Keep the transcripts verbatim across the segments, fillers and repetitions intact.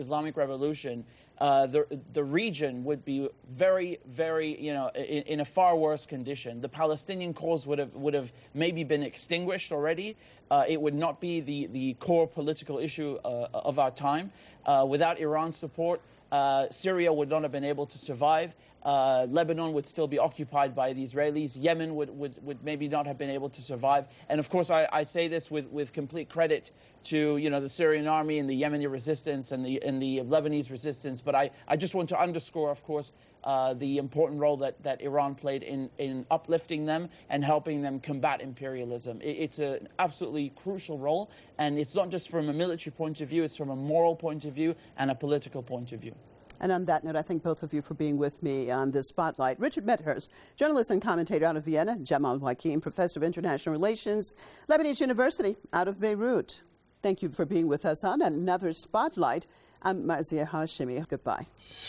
Islamic Revolution, uh, the the region would be very, very, you know, in, in a far worse condition. The Palestinian cause would have would have maybe been extinguished already. Uh, it would not be the the core political issue uh, of our time. Uh, without Iran's support, uh, Syria would not have been able to survive. Uh, Lebanon would still be occupied by the Israelis. Yemen would, would, would maybe not have been able to survive. And of course, I, I say this with, with complete credit to, you know, the Syrian army and the Yemeni resistance and the and the Lebanese resistance. But I, I just want to underscore, of course, uh, the important role that, that Iran played in, in uplifting them and helping them combat imperialism. It, it's an absolutely crucial role. And it's not just from a military point of view, it's from a moral point of view and a political point of view. And on that note, I thank both of you for being with me on this spotlight. Richard Medhurst, journalist and commentator out of Vienna. Jamal Wakim, professor of international relations, Lebanese University out of Beirut. Thank you for being with us on another spotlight. I'm Marzieh Hashemi. Goodbye.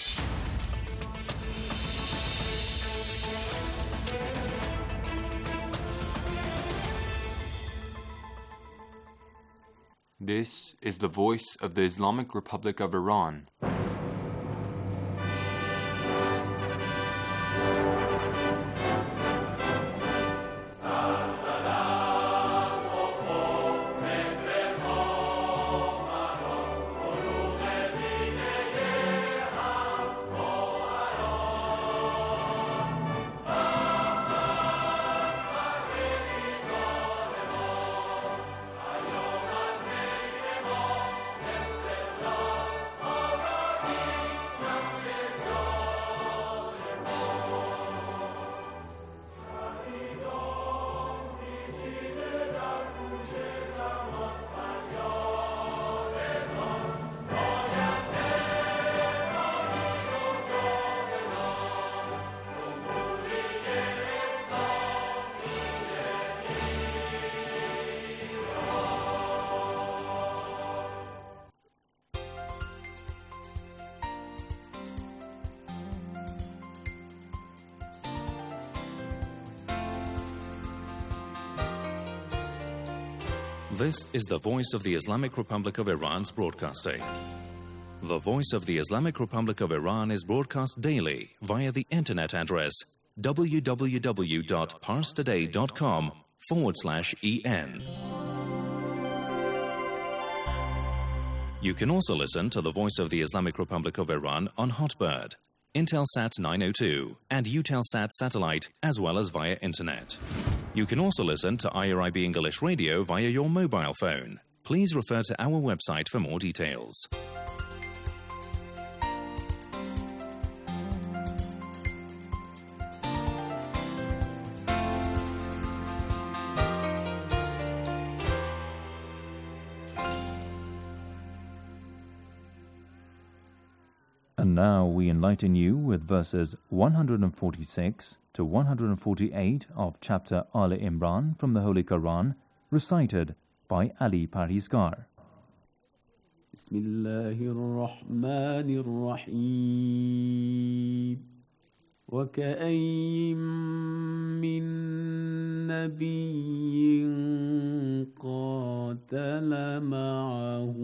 This is the voice of the Islamic Republic of Iran. This is the voice of the Islamic Republic of Iran's broadcasting. The voice of the Islamic Republic of Iran is broadcast daily via the internet address w w w dot pars today dot com forward slash en. You can also listen to the voice of the Islamic Republic of Iran on Hotbird, Intelsat nine oh two, and Eutelsat satellite, as well as via internet. You can also listen to I R I B English Radio via your mobile phone. Please refer to our website for more details. And now we enlighten you with verses one hundred forty-six to one hundred forty-eight of chapter Al Imran from the Holy Quran, recited by Ali Parhizgar. Bismillahir-Rahmanir-Rahim. وَكَأَيٍّ مِّن نَّبِيٍّ قَاتَلَ مَعَهُ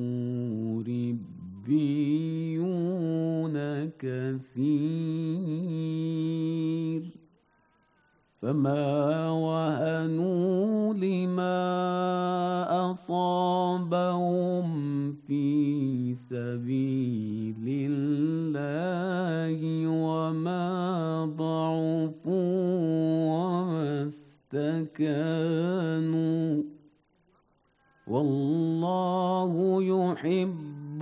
رِبِّيُّونَ كَثِيرٌ فَمَا وَهَنُوا لِمَا أَصَابَهُمْ فِي سَبِيلِ اللَّهِ وَمَا ضَعُفُوا وَمَا اسْتَكَانُوا وَاللَّهُ يُحِبُّ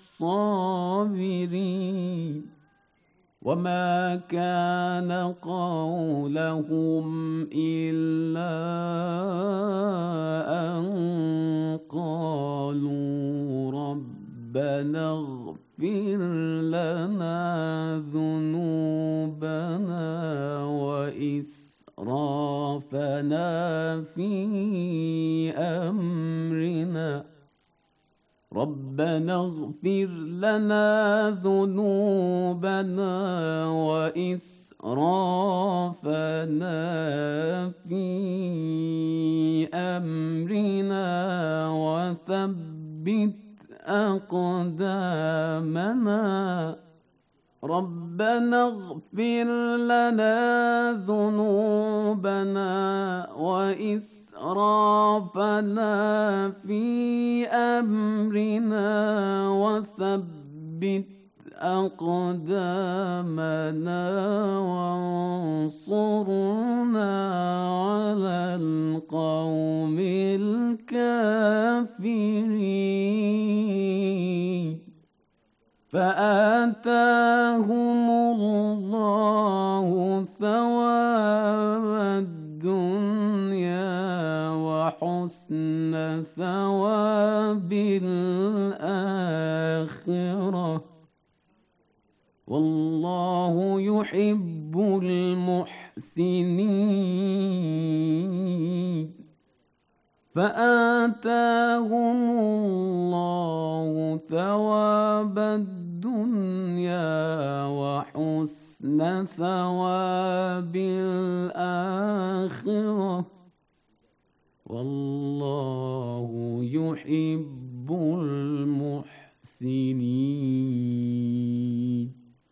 الصَّابِرِينَ وما كان قولهم إلا أن قالوا ربنا اغفر لنا ذنوبنا وإسرافنا في أمرنا ربنا اغفر لنا ذنوبنا وإسرافنا في أمرنا وثبت أقدامنا ربنا اغفر لنا ذنوبنا وإسرافنا في أمرنا وثبت أقدامنا وانصرنا على القوم الكافرين فآتاهم الله ثواب الدنيا وحسن ثواب الآخرة والله يحب المحسنين فآتاهم الله ثواب الدنيا وحسن ثواب الآخرة والله يحب المحسنين.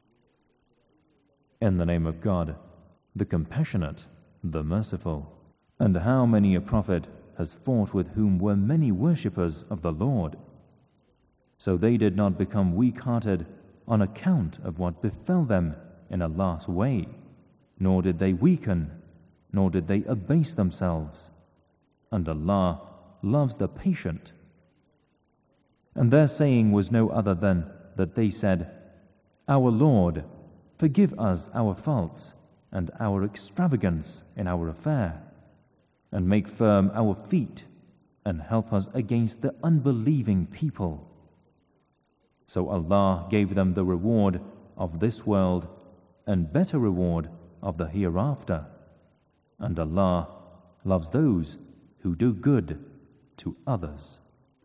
In the name of God, the compassionate, the merciful. And how many a prophet has fought with whom were many worshippers of the Lord. So they did not become weak-hearted on account of what befell them in Allah's way, nor did they weaken, nor did they abase themselves. And Allah loves the patient. And their saying was no other than that they said, Our Lord, forgive us our faults and our extravagance in our affair, and make firm our feet, and help us against the unbelieving people. So Allah gave them the reward of this world and better reward of the hereafter. And Allah loves those who do good to others.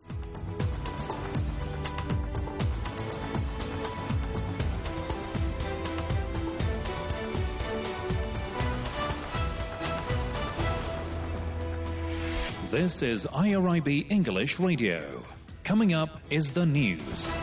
This is I R I B English Radio. Coming up is the news.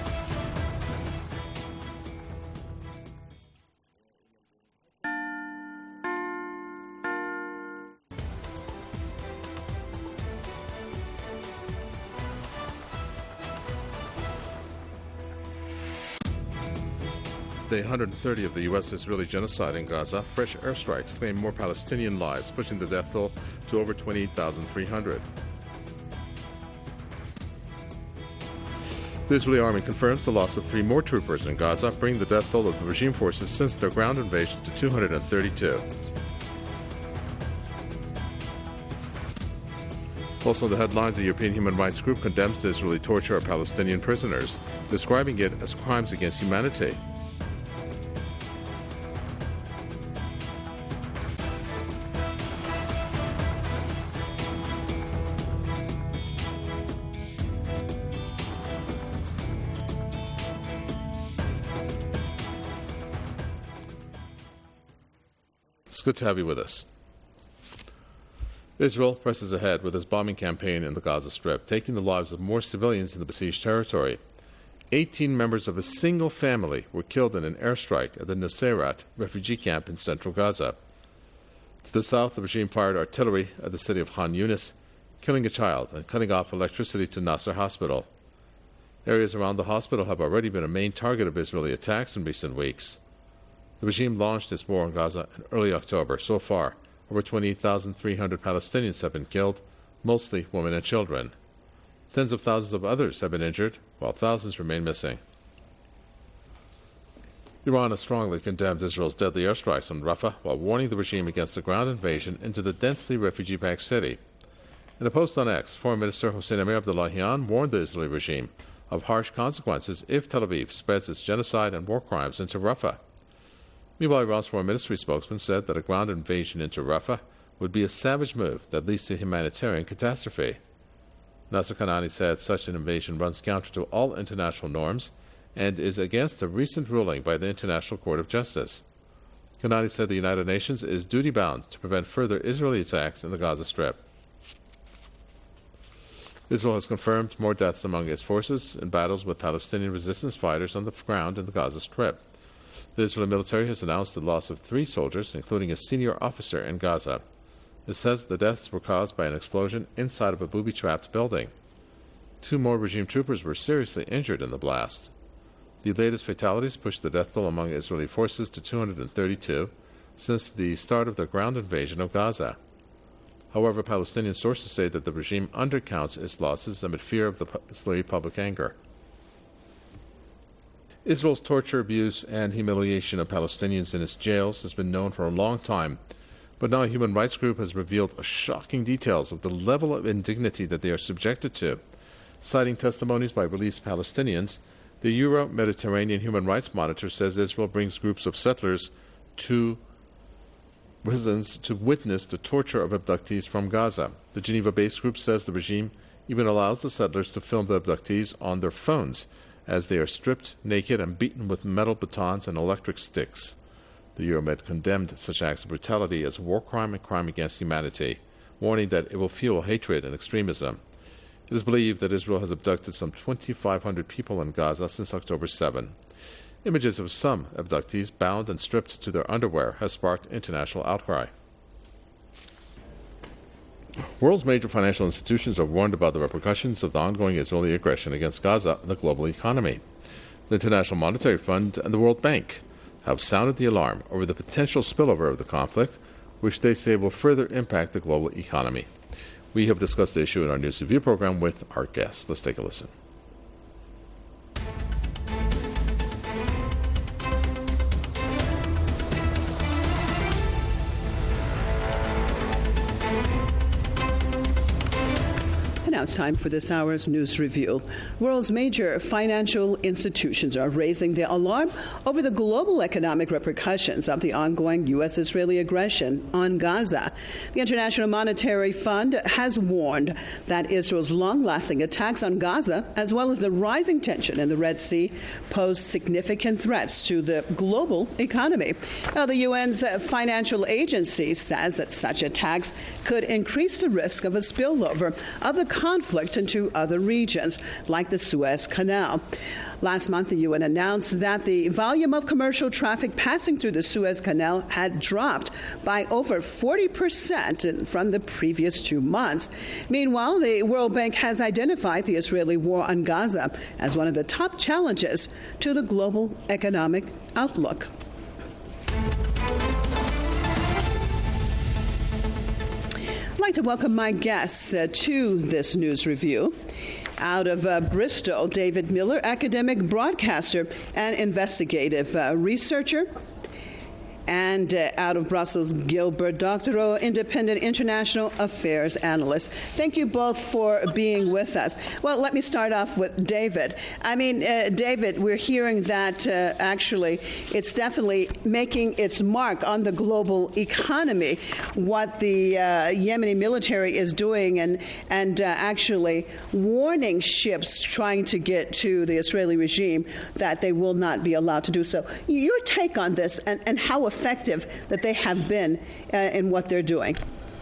Day one hundred thirty of the U S-Israeli genocide in Gaza, fresh airstrikes claim more Palestinian lives, pushing the death toll to over twenty-eight thousand three hundred. The Israeli army confirms the loss of three more troopers in Gaza, bringing the death toll of the regime forces since their ground invasion to two hundred thirty-two. Also in the headlines, the European Human Rights Group condemns the Israeli torture of Palestinian prisoners, describing it as crimes against humanity. It's good to have you with us. Israel presses ahead with its bombing campaign in the Gaza Strip, taking the lives of more civilians in the besieged territory. eighteen members of a single family were killed in an airstrike at the Nuseirat refugee camp in central Gaza. To the south, the regime fired artillery at the city of Khan Yunis, killing a child and cutting off electricity to Nasser Hospital. Areas around the hospital have already been a main target of Israeli attacks in recent weeks. The regime launched its war on Gaza in early October. So far, over twenty-eight thousand three hundred Palestinians have been killed, mostly women and children. Tens of thousands of others have been injured, while thousands remain missing. Iran has strongly condemned Israel's deadly airstrikes on Rafah, while warning the regime against a ground invasion into the densely refugee-packed city. In a post on X, Foreign Minister Hossein Amir Abdullahian warned the Israeli regime of harsh consequences if Tel Aviv spreads its genocide and war crimes into Rafah. Meanwhile, Iran's foreign ministry spokesman said that a ground invasion into Rafah would be a savage move that leads to humanitarian catastrophe. Nasser Kanani said such an invasion runs counter to all international norms and is against a recent ruling by the International Court of Justice. Kanani said the United Nations is duty-bound to prevent further Israeli attacks in the Gaza Strip. Israel has confirmed more deaths among its forces in battles with Palestinian resistance fighters on the ground in the Gaza Strip. The Israeli military has announced the loss of three soldiers, including a senior officer in Gaza. It says the deaths were caused by an explosion inside of a booby-trapped building. Two more regime troopers were seriously injured in the blast. The latest fatalities pushed the death toll among Israeli forces to two hundred thirty-two since the start of the ground invasion of Gaza. However, Palestinian sources say that the regime undercounts its losses amid fear of the Israeli public anger. Israel's torture, abuse, and humiliation of Palestinians in its jails has been known for a long time, but now a human rights group has revealed shocking details of the level of indignity that they are subjected to. Citing testimonies by released Palestinians, the Euro-Mediterranean Human Rights Monitor says Israel brings groups of settlers to prisons to witness the torture of abductees from Gaza. The Geneva-based group says the regime even allows the settlers to film the abductees on their phones as they are stripped naked and beaten with metal batons and electric sticks. The Euromed condemned such acts of brutality as a war crime and crime against humanity, warning that it will fuel hatred and extremism. It is believed that Israel has abducted some twenty-five hundred people in Gaza since October seventh. Images of some abductees bound and stripped to their underwear has sparked international outcry. World's major financial institutions are warned about the repercussions of the ongoing Israeli aggression against Gaza and the global economy. The International Monetary Fund and the World Bank have sounded the alarm over the potential spillover of the conflict, which they say will further impact the global economy. We have discussed the issue in our News Review program with our guests. Let's take a listen. Now it's time for this hour's news review. World's major financial institutions are raising the alarm over the global economic repercussions of the ongoing U S Israeli aggression on Gaza. The International Monetary Fund has warned that Israel's long-lasting attacks on Gaza, as well as the rising tension in the Red Sea, pose significant threats to the global economy. Now, the U N's financial agency says that such attacks could increase the risk of a spillover of the conflict into other regions, like the Suez Canal. Last month, the U N announced that the volume of commercial traffic passing through the Suez Canal had dropped by over forty percent from the previous two months. Meanwhile, the World Bank has identified the Israeli war on Gaza as one of the top challenges to the global economic outlook. I'd like to welcome my guests uh, to this news review. Out of uh, Bristol, David Miller, academic broadcaster and investigative uh, researcher. And uh, out of Brussels, Gilbert Doctorow, independent international affairs analyst. Thank you both for being with us. Well, let me start off with David. I mean, uh, David, we're hearing that uh, actually it's definitely making its mark on the global economy, what the uh, Yemeni military is doing, and, and uh, actually warning ships trying to get to the Israeli regime that they will not be allowed to do so. Your take on this and, and how effective that they have been uh, in what they're doing?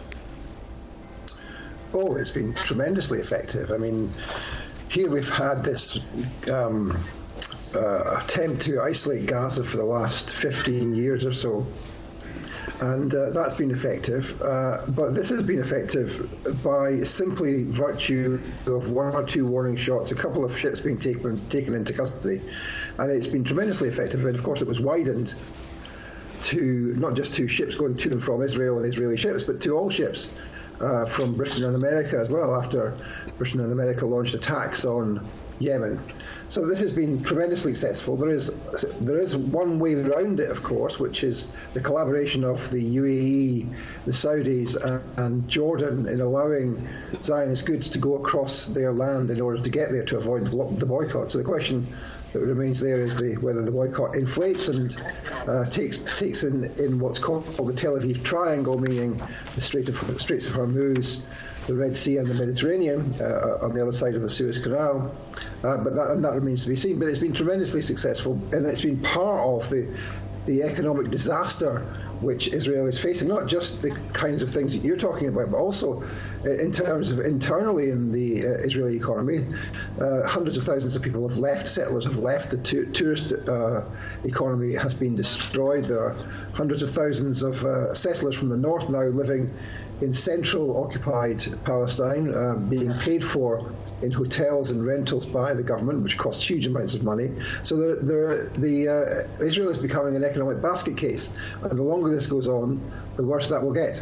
Oh, it's been tremendously effective. I mean, here we've had this um, uh, attempt to isolate Gaza for the last fifteen years or so, and uh, that's been effective. Uh, but this has been effective by simply virtue of one or two warning shots, a couple of ships being taken, taken into custody, and it's been tremendously effective. And of course, it was widened to not just to ships going to and from Israel and Israeli ships, but to all ships uh, from Britain and America as well, after Britain and America launched attacks on Yemen. So this has been tremendously successful. There is there is one way around it, of course, which is the collaboration of the U A E, the Saudis, and, and Jordan in allowing Zionist goods to go across their land in order to get there to avoid the boycott. So the question that remains there is the whether the boycott inflates and uh, takes takes in, in what's called the Tel Aviv Triangle, meaning the Strait of, the Straits of Hormuz, the Red Sea and the Mediterranean uh, on the other side of the Suez Canal. Uh, but that, and that remains to be seen. But it's been tremendously successful, and it's been part of the the economic disaster which Israel is facing, not just the kinds of things that you're talking about, but also uh, in terms of internally in the uh, Israeli economy. Uh, hundreds of thousands of people have left, settlers have left, the tu- tourist uh, economy has been destroyed. There are hundreds of thousands of uh, settlers from the north now living in central occupied Palestine, uh, being paid for in hotels and rentals by the government, which costs huge amounts of money. So there, there, the uh, Israel is becoming an economic basket case, and the longer this goes on, the worse that will get.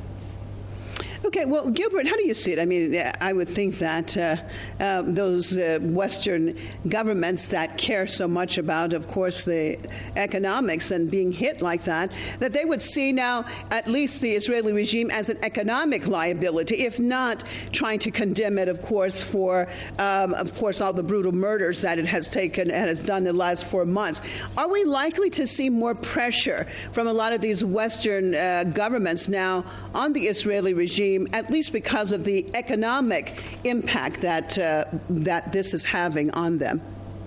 Okay, well, Gilbert, how do you see it? I mean, I would think that uh, uh, those uh, Western governments that care so much about, of course, the economics and being hit like that, that they would see now at least the Israeli regime as an economic liability, if not trying to condemn it, of course, for, um, of course, all the brutal murders that it has taken and has done in the last four months. Are we likely to see more pressure from a lot of these Western uh, governments now on the Israeli regime, at least because of the economic impact that uh, that this is having on them?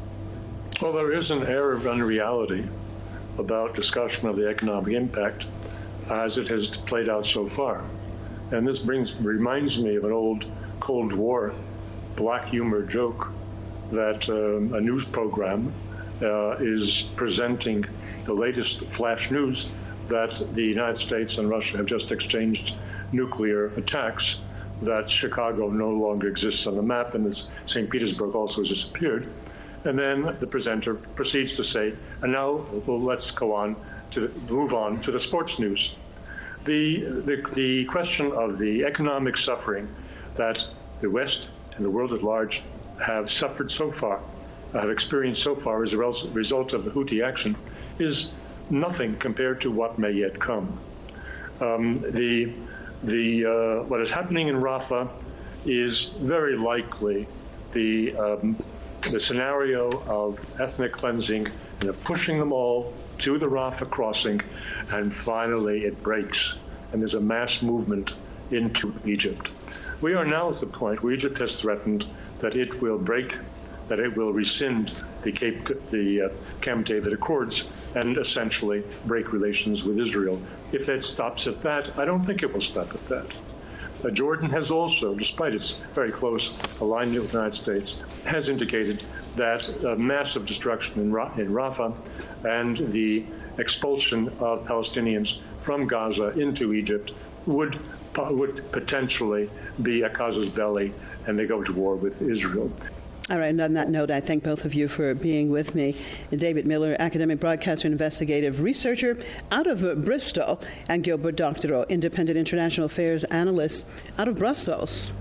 Well, there is an air of unreality about discussion of the economic impact as it has played out so far. And this brings reminds me of an old Cold War black humor joke that um, a news program uh, is presenting the latest flash news that the United States and Russia have just exchanged nuclear attacks, that Chicago no longer exists on the map, and that Saint Petersburg also has disappeared. And then the presenter proceeds to say, and now well, let's go on to move on to the sports news. The, the, the question of the economic suffering that the West and the world at large have suffered so far, have experienced so far as a result of the Houthi action, is nothing compared to what may yet come. Um, the The uh, what is happening in Rafah is very likely the um, the scenario of ethnic cleansing and of pushing them all to the Rafah crossing, and finally it breaks, and there's a mass movement into Egypt. We are now at the point where Egypt has threatened that it will break, that it will rescind the Cape, the uh, Camp David Accords, and essentially break relations with Israel. If that stops at that, I don't think it will stop at that. Uh, Jordan has also, despite its very close alignment with the United States, has indicated that uh, massive destruction in, Ra- in Rafah and the expulsion of Palestinians from Gaza into Egypt would would potentially be a casus belli, and they go to war with Israel. All right, and on that note, I thank both of you for being with me. David Miller, academic broadcaster and investigative researcher out of uh, Bristol, and Gilbert Doctorow, independent international affairs analyst out of Brussels.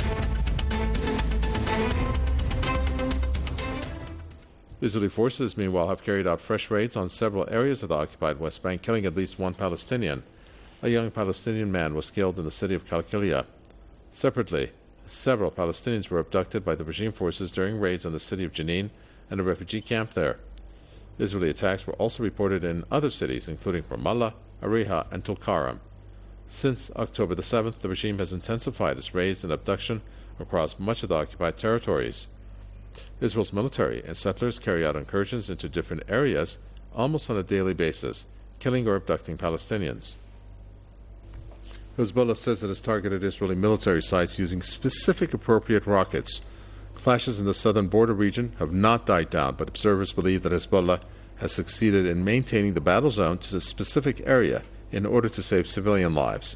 Israeli forces, meanwhile, have carried out fresh raids on several areas of the occupied West Bank, killing at least one Palestinian. A young Palestinian man was killed in the city of Kalkilia. Separately, several Palestinians were abducted by the regime forces during raids on the city of Jenin and a refugee camp there. Israeli attacks were also reported in other cities, including Ramallah, Ariha, and Tulkarem. Since October the seventh, the regime has intensified its raids and abduction across much of the occupied territories. Israel's military and settlers carry out incursions into different areas almost on a daily basis, killing or abducting Palestinians. Hezbollah says it has targeted Israeli military sites using specific appropriate rockets. Clashes in the southern border region have not died down, but observers believe that Hezbollah has succeeded in maintaining the battle zone to a specific area in order to save civilian lives.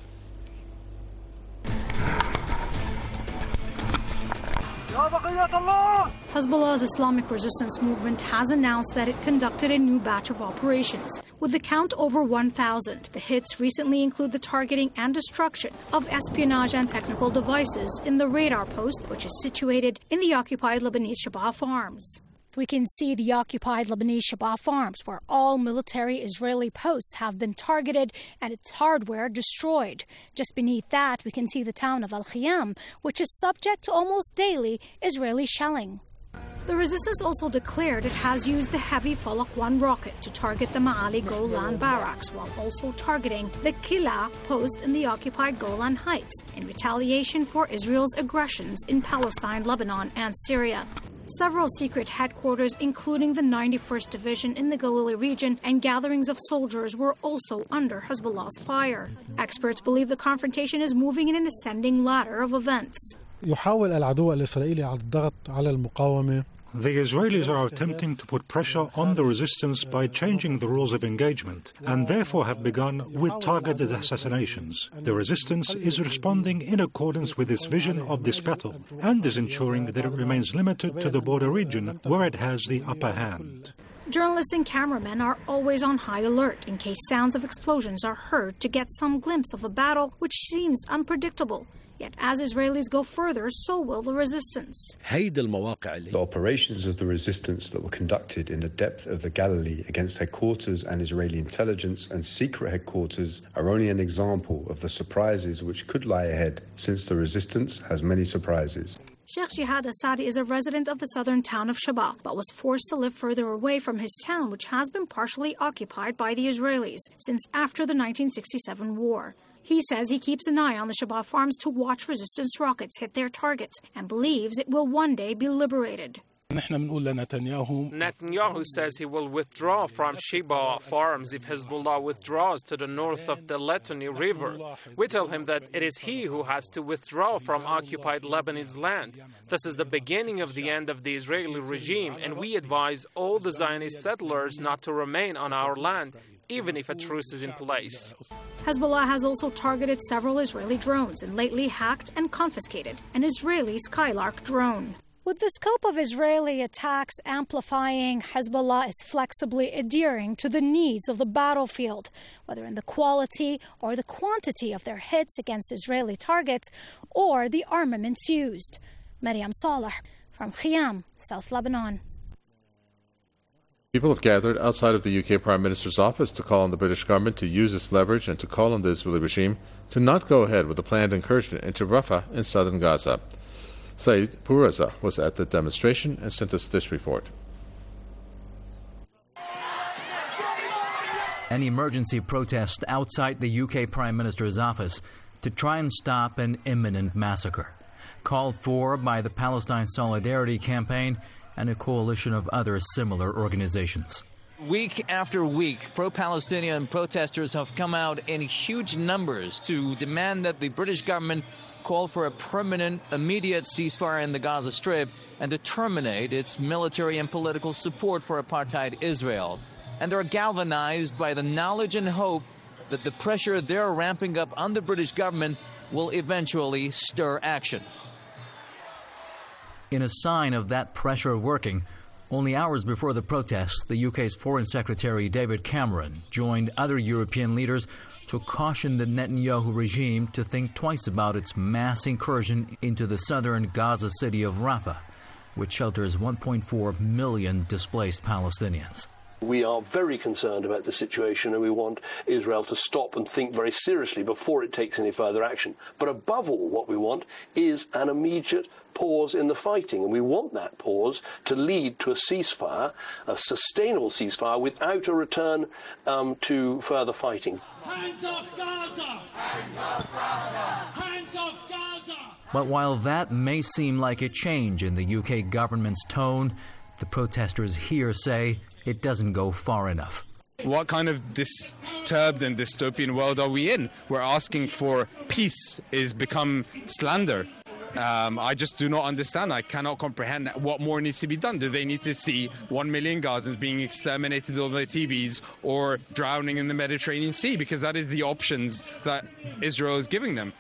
Hezbollah's Islamic Resistance Movement has announced that it conducted a new batch of operations, with the count over one thousand. The hits recently include the targeting and destruction of espionage and technical devices in the radar post, which is situated in the occupied Lebanese Shabaa farms. We can see the occupied Lebanese Shabaa farms, where all military Israeli posts have been targeted and its hardware destroyed. Just beneath that, we can see the town of Al-Khiyam, which is subject to almost daily Israeli shelling. The resistance also declared it has used the heavy Falak one rocket to target the Ma'ali Golan barracks, while also targeting the Kila post in the occupied Golan Heights in retaliation for Israel's aggressions in Palestine, Lebanon, and Syria. Several secret headquarters, including the ninety-first Division in the Galilee region, and gatherings of soldiers were also under Hezbollah's fire. Experts believe the confrontation is moving in an ascending ladder of events. يحاول العدو الإسرائيلي على الضغط على المقاومة. The Israelis are attempting to put pressure on the resistance by changing the rules of engagement, and therefore have begun with targeted assassinations. The resistance is responding in accordance with its vision of this battle, and is ensuring that it remains limited to the border region where it has the upper hand. Journalists and cameramen are always on high alert in case sounds of explosions are heard to get some glimpse of a battle which seems unpredictable. Yet as Israelis go further, so will the resistance. The operations of the resistance that were conducted in the depth of the Galilee against headquarters and Israeli intelligence and secret headquarters are only an example of the surprises which could lie ahead, since the resistance has many surprises. Sheikh Jihad Asadi is a resident of the southern town of Shaba, but was forced to live further away from his town, which has been partially occupied by the Israelis since after the nineteen sixty-seven war. He says he keeps an eye on the Shaba farms to watch resistance rockets hit their targets and believes it will one day be liberated. Netanyahu says he will withdraw from Sheba farms if Hezbollah withdraws to the north of the Litani River. We tell him that it is he who has to withdraw from occupied Lebanese land. This is the beginning of the end of the Israeli regime, and we advise all the Zionist settlers not to remain on our land, even if a truce is in place. Hezbollah has also targeted several Israeli drones and lately hacked and confiscated an Israeli Skylark drone. With the scope of Israeli attacks amplifying, Hezbollah is flexibly adhering to the needs of the battlefield, whether in the quality or the quantity of their hits against Israeli targets or the armaments used. Maryam Saleh from Khiam, South Lebanon. People have gathered outside of the U K Prime Minister's office to call on the British government to use its leverage and to call on the Israeli regime to not go ahead with the planned incursion into Rafah in southern Gaza. Saeed Puraza was at the demonstration and sent us this report. An emergency protest outside the U K Prime Minister's office to try and stop an imminent massacre, called for by the Palestine Solidarity Campaign and a coalition of other similar organizations. Week after week, pro-Palestinian protesters have come out in huge numbers to demand that the British government call for a permanent, immediate ceasefire in the Gaza Strip and to terminate its military and political support for apartheid Israel. And they're galvanized by the knowledge and hope that the pressure they're ramping up on the British government will eventually stir action. In a sign of that pressure working, only hours before the protests, the U K's Foreign Secretary David Cameron joined other European leaders to caution the Netanyahu regime to think twice about its mass incursion into the southern Gaza city of Rafah, which shelters one point four million displaced Palestinians. We are very concerned about the situation, and we want Israel to stop and think very seriously before it takes any further action. But above all, what we want is an immediate pause in the fighting, and we want that pause to lead to a ceasefire, a sustainable ceasefire, without a return um, to further fighting. Hands off Gaza! Hands off Gaza! Hands off Gaza! But while that may seem like a change in the U K government's tone, the protesters here say it doesn't go far enough. What kind of disturbed and dystopian world are we in? We're asking for peace is become slander. Um, I just do not understand. I cannot comprehend what more needs to be done. Do they need to see one million Gazans being exterminated on their T Vs or drowning in the Mediterranean Sea? Because that is the options that Israel is giving them.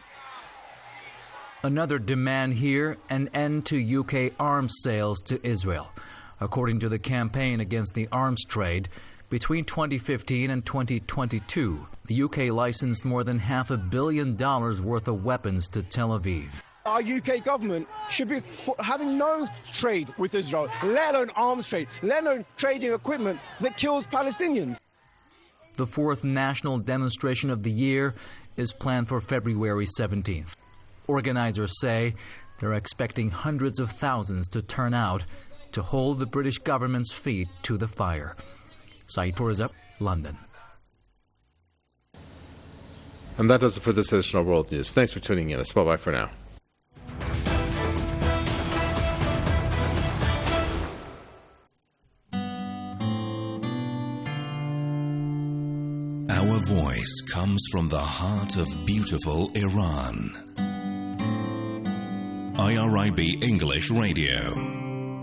Another demand here, an end to U K arms sales to Israel. According to the Campaign Against the Arms Trade, between twenty fifteen and twenty twenty-two, the U K licensed more than half a billion dollars worth of weapons to Tel Aviv. Our U K government should be having no trade with Israel, let alone arms trade, let alone trading equipment that kills Palestinians. The fourth national demonstration of the year is planned for February seventeenth. Organizers say they're expecting hundreds of thousands to turn out to hold the British government's feet to the fire. Saeed Puraza, London. And that does it for this edition of World News. Thanks for tuning in. It's bye-bye for now. Our voice comes from the heart of beautiful Iran. I R I B English Radio.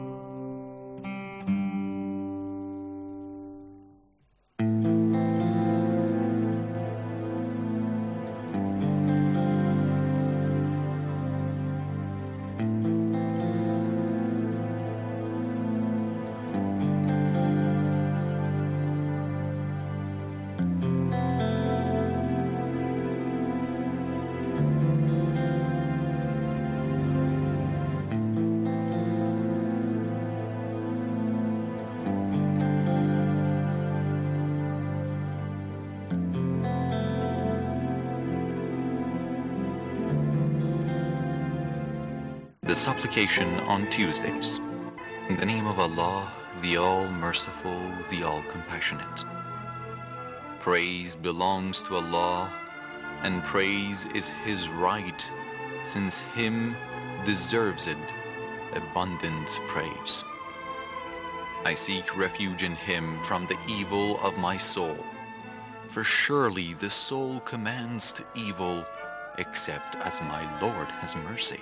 The supplication on Tuesdays. In the name of Allah, the All-Merciful, the All-Compassionate. Praise belongs to Allah, and praise is His right, since Him deserves it abundant praise. I seek refuge in Him from the evil of my soul, for surely the soul commands to evil, except as my Lord has mercy.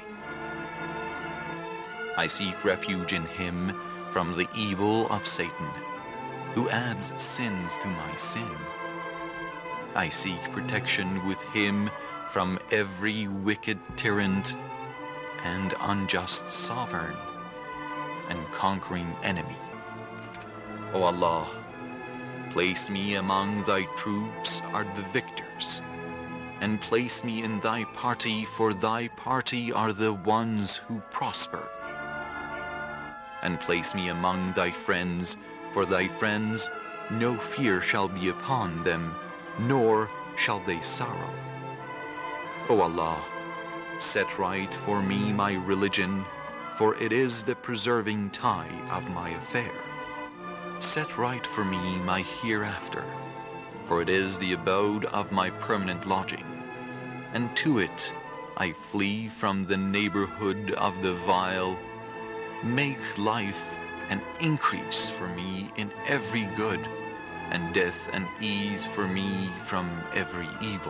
I seek refuge in Him from the evil of Satan, who adds sins to my sin. I seek protection with Him from every wicked tyrant and unjust sovereign and conquering enemy. O Allah, place me among Thy troops are the victors, and place me in Thy party, for Thy party are the ones who prosper. And place me among Thy friends, for Thy friends no fear shall be upon them, nor shall they sorrow. O Allah, set right for me my religion, for it is the preserving tie of my affair. Set right for me my hereafter, for it is the abode of my permanent lodging, and to it I flee from the neighborhood of the vile. Make life an increase for me in every good, and death an ease for me from every evil.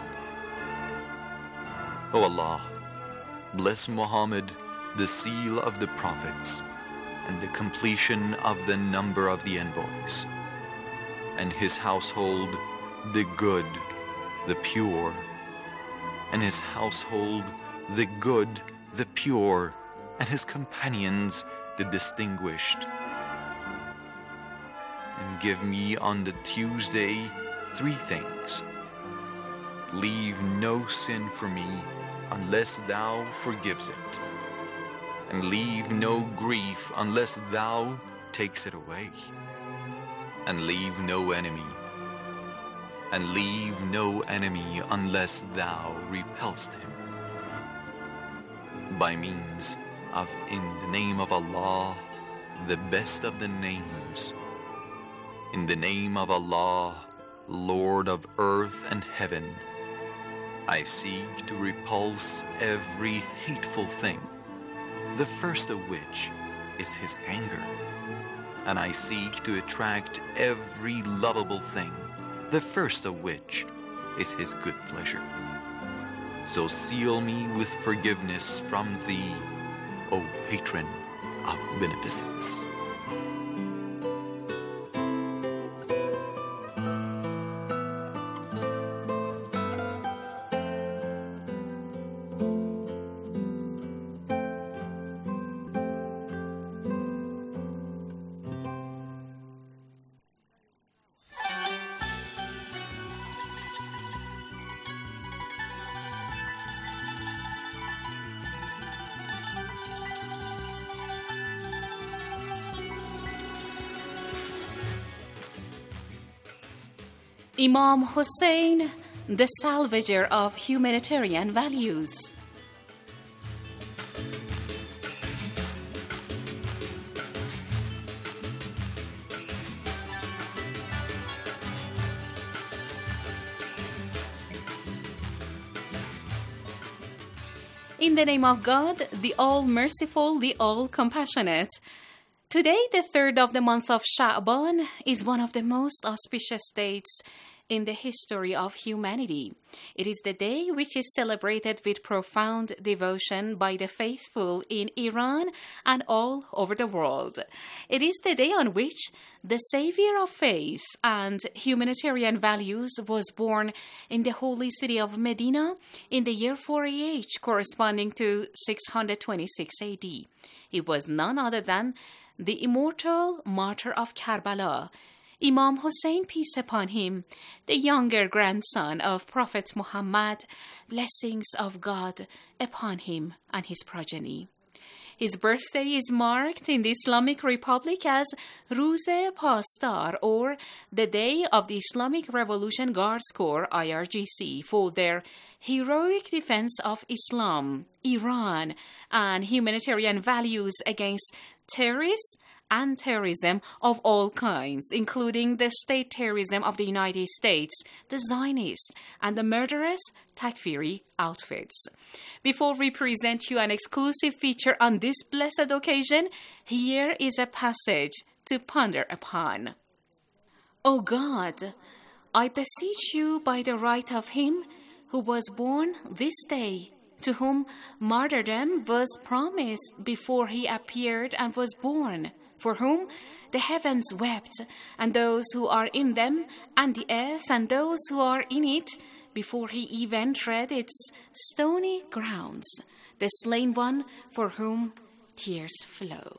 O Allah, bless Muhammad, the seal of the prophets, and the completion of the number of the envoys, and his household, the good, the pure, and his household, the good, the pure, and his companions, the distinguished. And give me on the Tuesday three things. Leave no sin for me unless Thou forgives it, and leave no grief unless Thou takes it away, and leave no enemy, and leave no enemy unless Thou repelst him. By means of in the name of Allah, the best of the names. In the name of Allah, Lord of earth and heaven, I seek to repulse every hateful thing, the first of which is His anger, and I seek to attract every lovable thing, the first of which is His good pleasure. So seal me with forgiveness from Thee, O Patron of beneficence. Imam Hussein, the salvager of humanitarian values. In the name of God, the All-Merciful, the All-Compassionate. Today, the third of the month of Sha'ban, is one of the most auspicious dates in the history of humanity. It is the day which is celebrated with profound devotion by the faithful in Iran and all over the world. It is the day on which the savior of faith and humanitarian values was born in the holy city of Medina in the year four A H, corresponding to six hundred twenty-six A D. He was none other than the immortal martyr of Karbala, Imam Hussein, peace upon him, the younger grandson of Prophet Muhammad, blessings of God upon him and his progeny. His birthday is marked in the Islamic Republic as Ruze Pastar, or the Day of the Islamic Revolution Guards Corps, I R G C, for their heroic defense of Islam, Iran, and humanitarian values against terrorists and terrorism of all kinds, including the state terrorism of the United States, the Zionists, and the murderous Takfiri outfits. Before we present you an exclusive feature on this blessed occasion, here is a passage to ponder upon. O God, I beseech you by the right of him who was born this day, to whom martyrdom was promised before he appeared and was born, for whom the heavens wept, and those who are in them, and the earth, and those who are in it, before he even tread its stony grounds, the slain one for whom tears flow.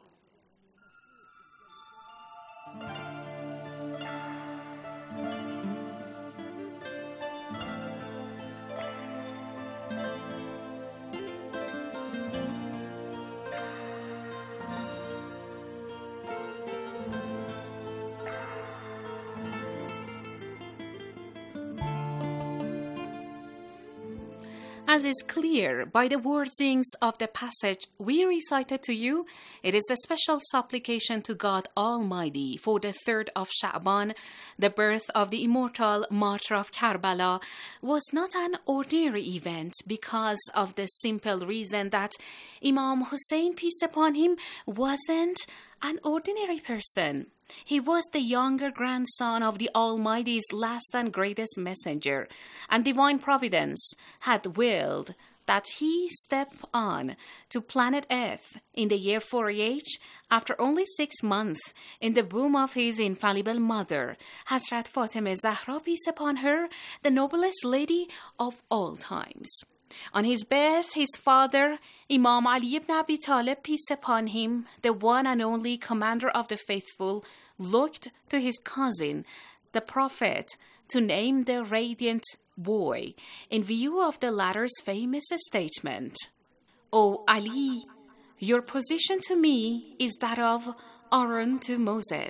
As is clear by the wordings of the passage we recited to you, it is a special supplication to God Almighty for the third of Sha'ban. The birth of the immortal martyr of Karbala was not an ordinary event because of the simple reason that Imam Hussein, peace upon him, wasn't an ordinary person. He was the younger grandson of the Almighty's last and greatest messenger, and divine providence had willed that he step on to planet Earth in the year four A H after only six months in the womb of his infallible mother, Hazrat Fatima Zahra, peace upon her, the noblest lady of all times. On his birth, his father, Imam Ali ibn Abi Talib, peace upon him, the one and only commander of the faithful, looked to his cousin, the Prophet, to name the radiant boy, in view of the latter's famous statement, "O Ali, your position to me is that of Aaron to Moses."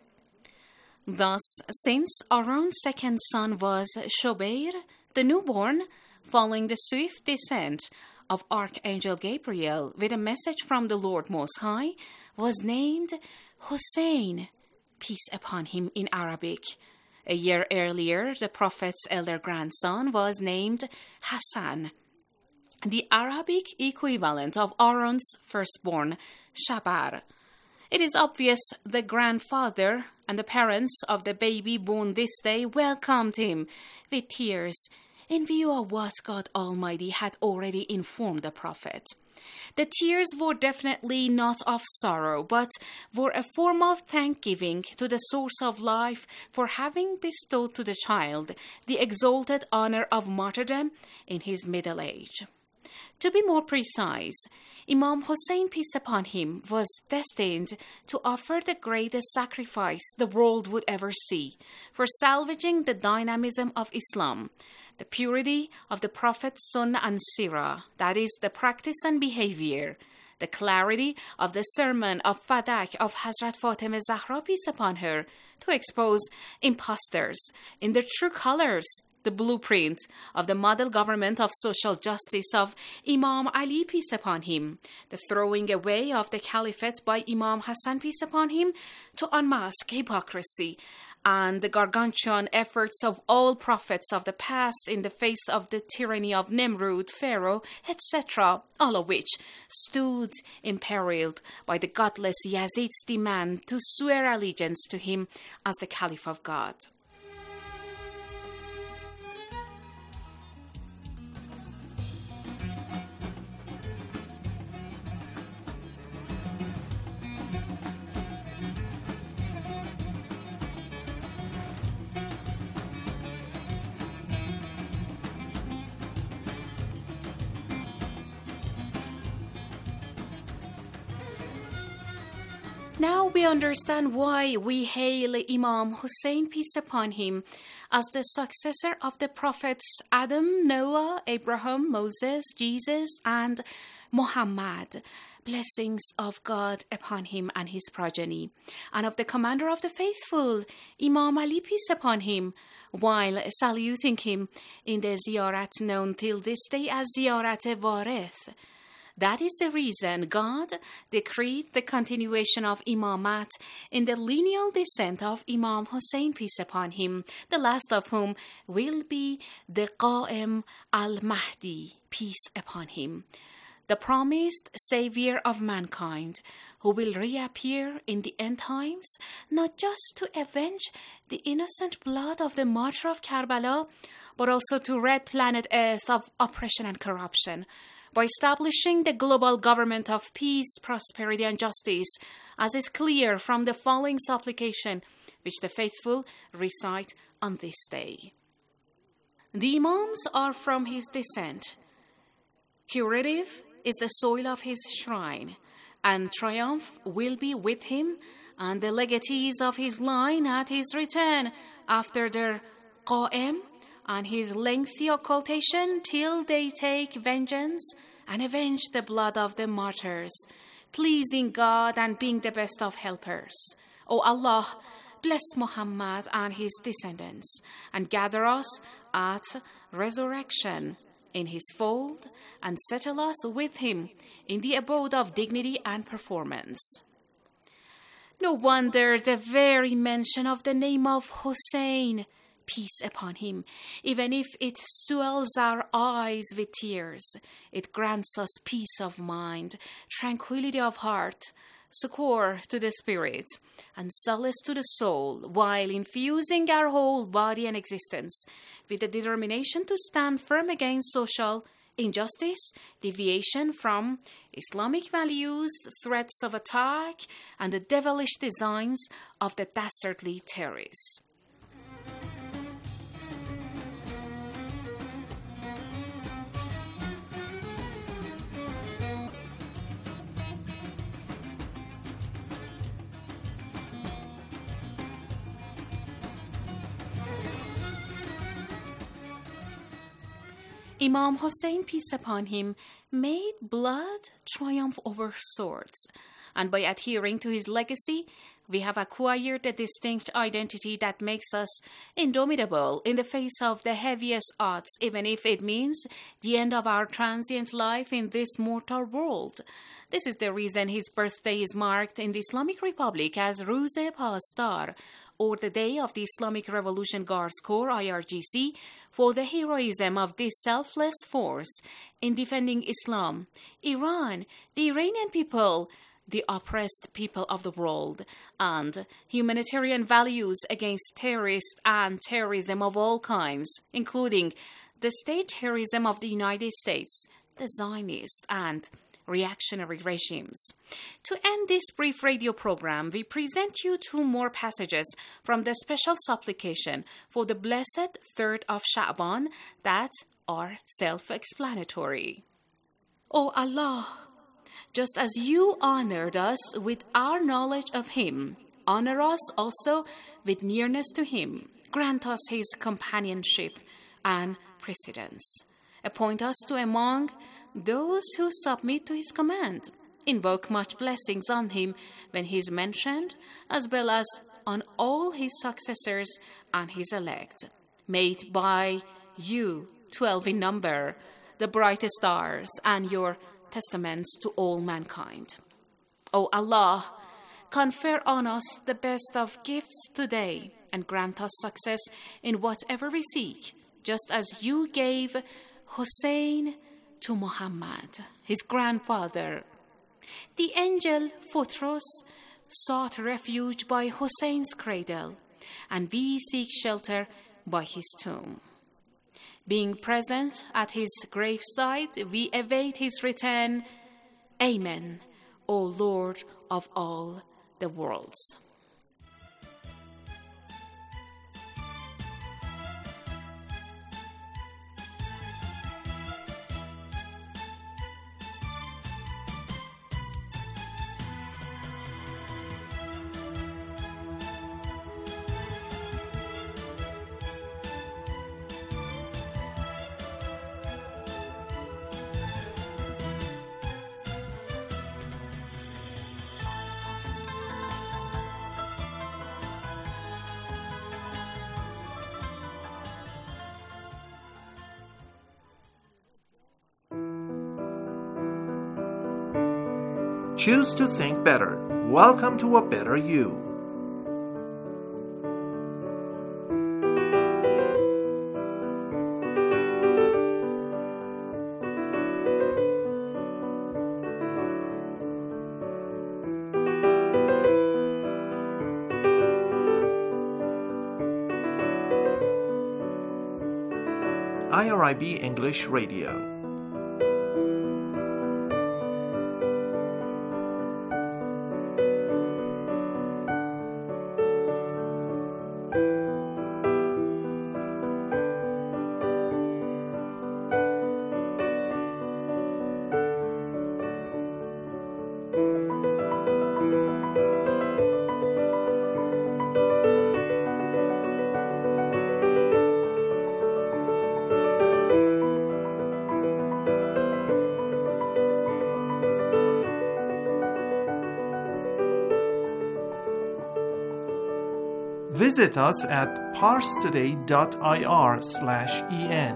Thus, since Aaron's second son was Shobeir, the newborn, following the swift descent of Archangel Gabriel with a message from the Lord Most High, was named Hussein, peace upon him, in Arabic. A year earlier, the Prophet's elder grandson was named Hassan, the Arabic equivalent of Aaron's firstborn, Shabar. It is obvious the grandfather and the parents of the baby born this day welcomed him with tears in view of what God Almighty had already informed the Prophet. The tears were definitely not of sorrow, but were a form of thanksgiving to the source of life for having bestowed to the child the exalted honor of martyrdom in his middle age. To be more precise, Imam Hussein, peace upon him, was destined to offer the greatest sacrifice the world would ever see for salvaging the dynamism of Islam, the purity of the Prophet's Sunnah and Sirah, that is, the practice and behavior, the clarity of the sermon of Fadak of Hazrat Fatima Zahra, peace upon her, to expose impostors in their true colors, the blueprint of the model government of social justice of Imam Ali, peace upon him, the throwing away of the caliphate by Imam Hassan, peace upon him, to unmask hypocrisy, and the gargantuan efforts of all prophets of the past in the face of the tyranny of Nimrud, Pharaoh, et cetera, all of which stood imperiled by the godless Yazid's demand to swear allegiance to him as the Caliph of God. Now we understand why we hail Imam Hussein, peace upon him, as the successor of the prophets Adam, Noah, Abraham, Moses, Jesus, and Muhammad. Blessings of God upon him and his progeny, and of the commander of the faithful, Imam Ali, peace upon him, while saluting him in the ziyarat known till this day as Ziyarat Warith. That is the reason God decreed the continuation of imamat in the lineal descent of Imam Hussein, peace upon him, the last of whom will be the Qa'im al-Mahdi, peace upon him, the promised savior of mankind, who will reappear in the end times, not just to avenge the innocent blood of the martyr of Karbala, but also to rid planet Earth of oppression and corruption, by establishing the global government of peace, prosperity, and justice, as is clear from the following supplication, which the faithful recite on this day. The Imams are from his descent. Curative is the soil of his shrine, and triumph will be with him and the legatees of his line at his return after their Qa'im and his lengthy occultation till they take vengeance and avenge the blood of the martyrs, pleasing God and being the best of helpers. O Allah, bless Muhammad and his descendants, and gather us at resurrection in his fold, and settle us with him in the abode of dignity and performance. No wonder the very mention of the name of Hussein, peace upon him, even if it swells our eyes with tears, it grants us peace of mind, tranquility of heart, succor to the spirit, and solace to the soul, while infusing our whole body and existence with the determination to stand firm against social injustice, deviation from Islamic values, threats of attack, and the devilish designs of the dastardly terrorists. Imam Hussein, peace upon him, made blood triumph over swords, and by adhering to his legacy, we have acquired a distinct identity that makes us indomitable in the face of the heaviest odds, even if it means the end of our transient life in this mortal world. This is the reason his birthday is marked in the Islamic Republic as Ruz-e Pastar, or the Day of the Islamic Revolution Guards Corps, I R G C, for the heroism of this selfless force in defending Islam, Iran, the Iranian people, the oppressed people of the world, and humanitarian values against terrorists and terrorism of all kinds, including the state terrorism of the United States, the Zionist and reactionary regimes. To end this brief radio program, we present you two more passages from the special supplication for the blessed third of Sha'ban that are self-explanatory. O Allah, just as you honored us with our knowledge of Him, honor us also with nearness to Him. Grant us His companionship and precedence. Appoint us to among those who submit to His command. Invoke much blessings on Him when He is mentioned, as well as on all His successors and His elect, made by you, twelve in number, the brightest stars, and your testaments to all mankind. O Allah, confer on us the best of gifts today, and grant us success in whatever we seek, just as you gave Hussein to Muhammad, his grandfather. The angel Photros sought refuge by Hussein's cradle, and we seek shelter by his tomb. Being present at his graveside, we await his return. Amen, O Lord of all the worlds. Choose to think better. Welcome to a better you. I R I B English Radio. Visit us at parstoday.ir slash en.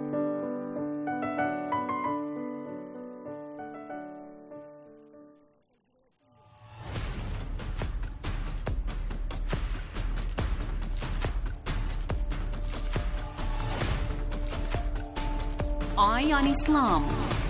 Eye on Islam.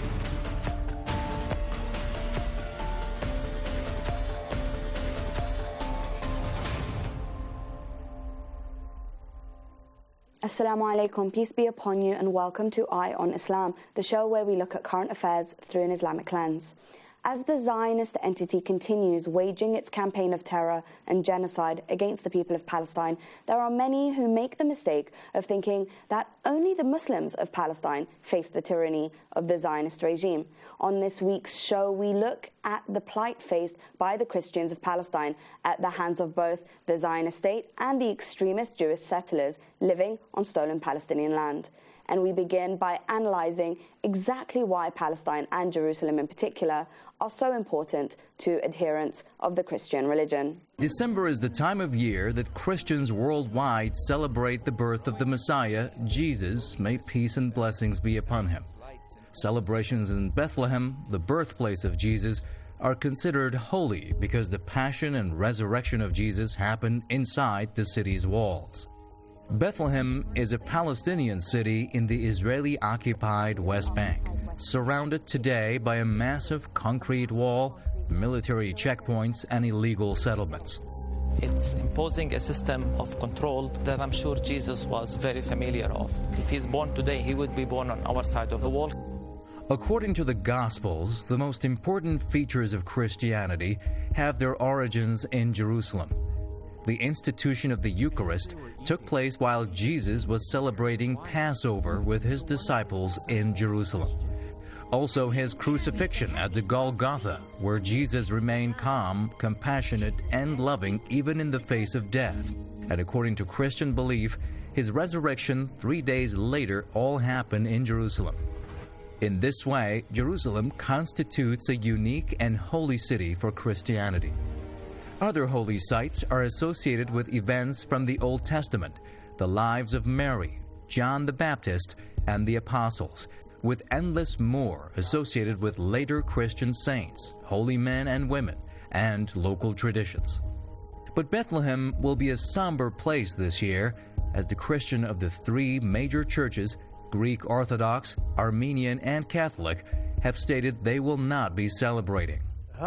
Assalamu alaikum, peace be upon you, and welcome to Eye on Islam, the show where we look at current affairs through an Islamic lens. As the Zionist entity continues waging its campaign of terror and genocide against the people of Palestine, there are many who make the mistake of thinking that only the Muslims of Palestine face the tyranny of the Zionist regime. On this week's show, we look at the plight faced by the Christians of Palestine at the hands of both the Zionist state and the extremist Jewish settlers living on stolen Palestinian land. And we begin by analysing exactly why Palestine, and Jerusalem in particular, are so important to adherents of the Christian religion. December is the time of year that Christians worldwide celebrate the birth of the Messiah, Jesus, may peace and blessings be upon him. Celebrations in Bethlehem, the birthplace of Jesus, are considered holy because the passion and resurrection of Jesus happened inside the city's walls. Bethlehem is a Palestinian city in the Israeli-occupied West Bank, surrounded today by a massive concrete wall, military checkpoints, and illegal settlements. It's imposing a system of control that I'm sure Jesus was very familiar of. If he's born today, he would be born on our side of the wall. According to the Gospels, the most important features of Christianity have their origins in Jerusalem. The institution of the Eucharist took place while Jesus was celebrating Passover with his disciples in Jerusalem. Also, his crucifixion at the Golgotha, where Jesus remained calm, compassionate, and loving even in the face of death. And according to Christian belief, his resurrection three days later all happened in Jerusalem. In this way, Jerusalem constitutes a unique and holy city for Christianity. Other holy sites are associated with events from the Old Testament, the lives of Mary, John the Baptist, and the Apostles, with endless more associated with later Christian saints, holy men and women, and local traditions. But Bethlehem will be a somber place this year, as the Christian of the three major churches, Greek Orthodox, Armenian, and Catholic, have stated they will not be celebrating.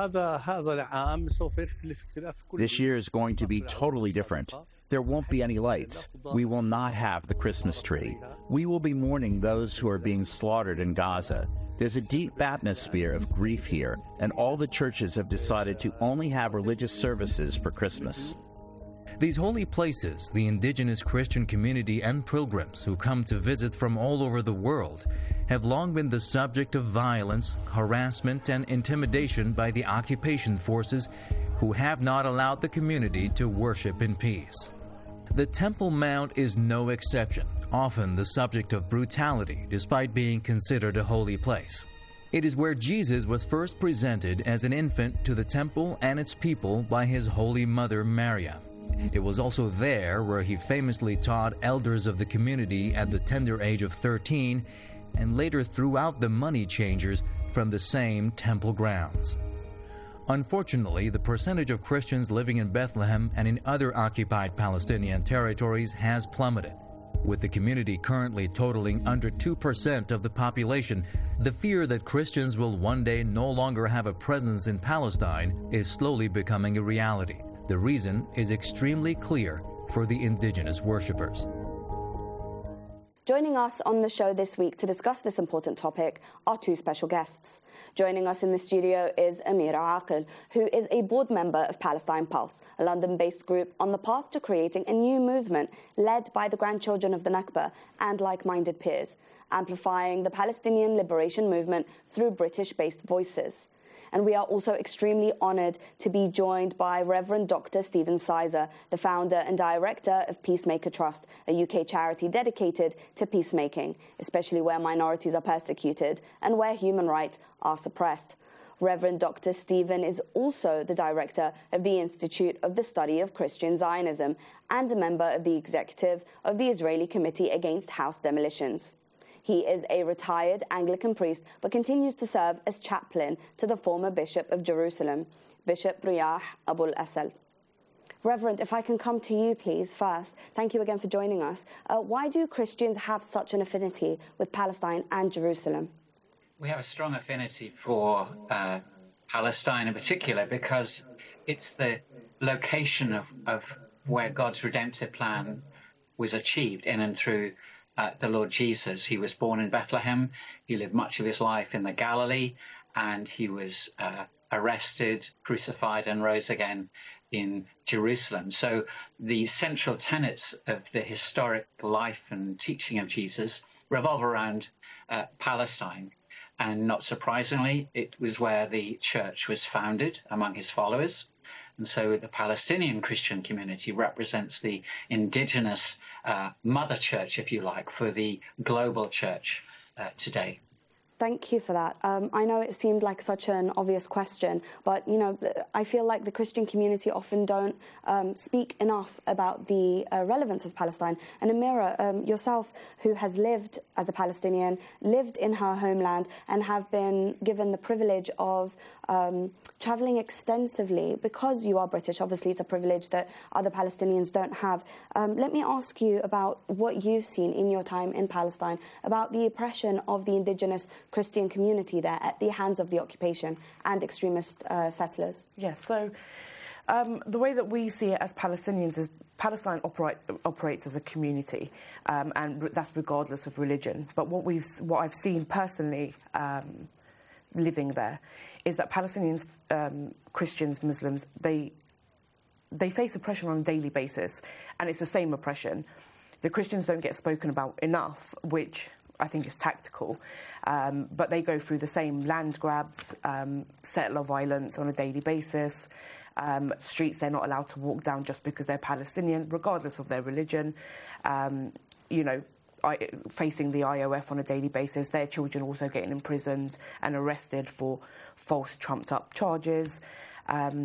This year is going to be totally different. There won't be any lights. We will not have the Christmas tree. We will be mourning those who are being slaughtered in Gaza. There's a deep atmosphere of grief here, and all the churches have decided to only have religious services for Christmas. These holy places, the indigenous Christian community and pilgrims who come to visit from all over the world, have long been the subject of violence, harassment, and intimidation by the occupation forces who have not allowed the community to worship in peace. The Temple Mount is no exception, often the subject of brutality despite being considered a holy place. It is where Jesus was first presented as an infant to the temple and its people by his holy mother Maria. It was also there where he famously taught elders of the community at the tender age of thirteen, and later threw out the money changers from the same temple grounds. Unfortunately, the percentage of Christians living in Bethlehem and in other occupied Palestinian territories has plummeted. With the community currently totaling under two percent of the population, the fear that Christians will one day no longer have a presence in Palestine is slowly becoming a reality. The reason is extremely clear for the indigenous worshippers. Joining us on the show this week to discuss this important topic are two special guests. Joining us in the studio is Amira Aqil, who is a board member of Palestine Pulse, a London-based group on the path to creating a new movement led by the grandchildren of the Nakba and like-minded peers, amplifying the Palestinian liberation movement through British-based voices. And we are also extremely honoured to be joined by Reverend Doctor Stephen Sizer, the founder and director of Peacemaker Trust, a U K charity dedicated to peacemaking, especially where minorities are persecuted and where human rights are suppressed. Reverend Doctor Stephen is also the director of the Institute of the Study of Christian Zionism and a member of the executive of the Israeli Committee Against House Demolitions. He is a retired Anglican priest, but continues to serve as chaplain to the former Bishop of Jerusalem, Bishop Riyah Abul Asal. Reverend, if I can come to you, please, first. Thank you again for joining us. Uh, why do Christians have such an affinity with Palestine and Jerusalem? We have a strong affinity for uh, Palestine in particular because it's the location of, of where God's redemptive plan was achieved in and through Uh, the Lord Jesus. He was born in Bethlehem. He lived much of his life in the Galilee, and he was uh, arrested, crucified, and rose again in Jerusalem. So the central tenets of the historic life and teaching of Jesus revolve around uh, Palestine. And not surprisingly, it was where the church was founded among his followers. And so the Palestinian Christian community represents the indigenous uh, mother church, if you like, for the global church uh, today. Thank you for that. Um, I know it seemed like such an obvious question, but, you know, I feel like the Christian community often don't um, speak enough about the uh, relevance of Palestine. And Amira, um, yourself, who has lived as a Palestinian, lived in her homeland, and have been given the privilege of um, travelling extensively because you are British. Obviously, it's a privilege that other Palestinians don't have. Um, let me ask you about what you've seen in your time in Palestine, about the oppression of the indigenous Christian community there at the hands of the occupation and extremist uh, settlers. Yes, so um, the way that we see it as Palestinians is Palestine operate, operates as a community, um, and that's regardless of religion. But what we've, what I've seen personally um, living there is that Palestinians, um, Christians, Muslims, they they face oppression on a daily basis, and it's the same oppression. The Christians don't get spoken about enough, which I think is tactical, um, but they go through the same land grabs, um, settler violence on a daily basis, um, streets they're not allowed to walk down just because they're Palestinian, regardless of their religion, um, you know, I, facing the I O F on a daily basis, their children also getting imprisoned and arrested for false trumped-up charges, um,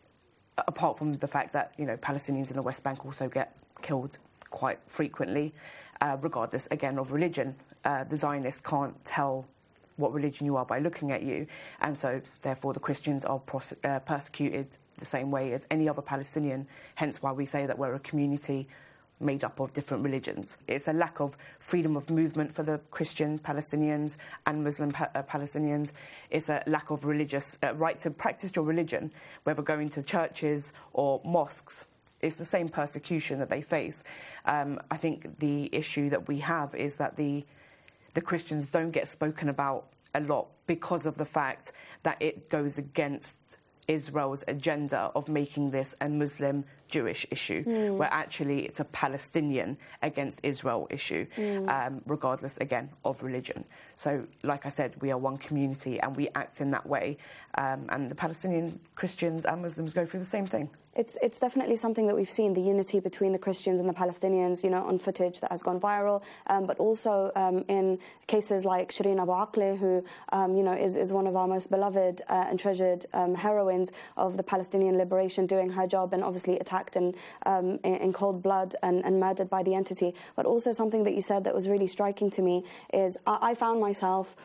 apart from the fact that, you know, Palestinians in the West Bank also get killed quite frequently, uh, regardless, again, of religion. Uh, the Zionists can't tell what religion you are by looking at you, and so, therefore, the Christians are pros- uh, persecuted the same way as any other Palestinian, hence why we say that we're a community made up of different religions. It's a lack of freedom of movement for the Christian Palestinians and Muslim pa- uh, Palestinians. It's a lack of religious uh, right to practice your religion, whether going to churches or mosques. It's the same persecution that they face. Um, I think the issue that we have is that the the Christians don't get spoken about a lot because of the fact that it goes against Israel's agenda of making this a Muslim-Jewish issue, mm. where actually it's a Palestinian against Israel issue, mm. um, regardless, again, of religion. So, like I said, we are one community and we act in that way, um, and the Palestinian Christians and Muslims go through the same thing. It's it's definitely something that we've seen, the unity between the Christians and the Palestinians, you know, on footage that has gone viral, um, but also um, in cases like Shireen Abu Akleh, who, um, you know, is, is one of our most beloved uh, and treasured um, heroines of the Palestinian liberation, doing her job and obviously attacked in, um, in, in cold blood and, and murdered by the entity. But also something that you said that was really striking to me is I, I found myself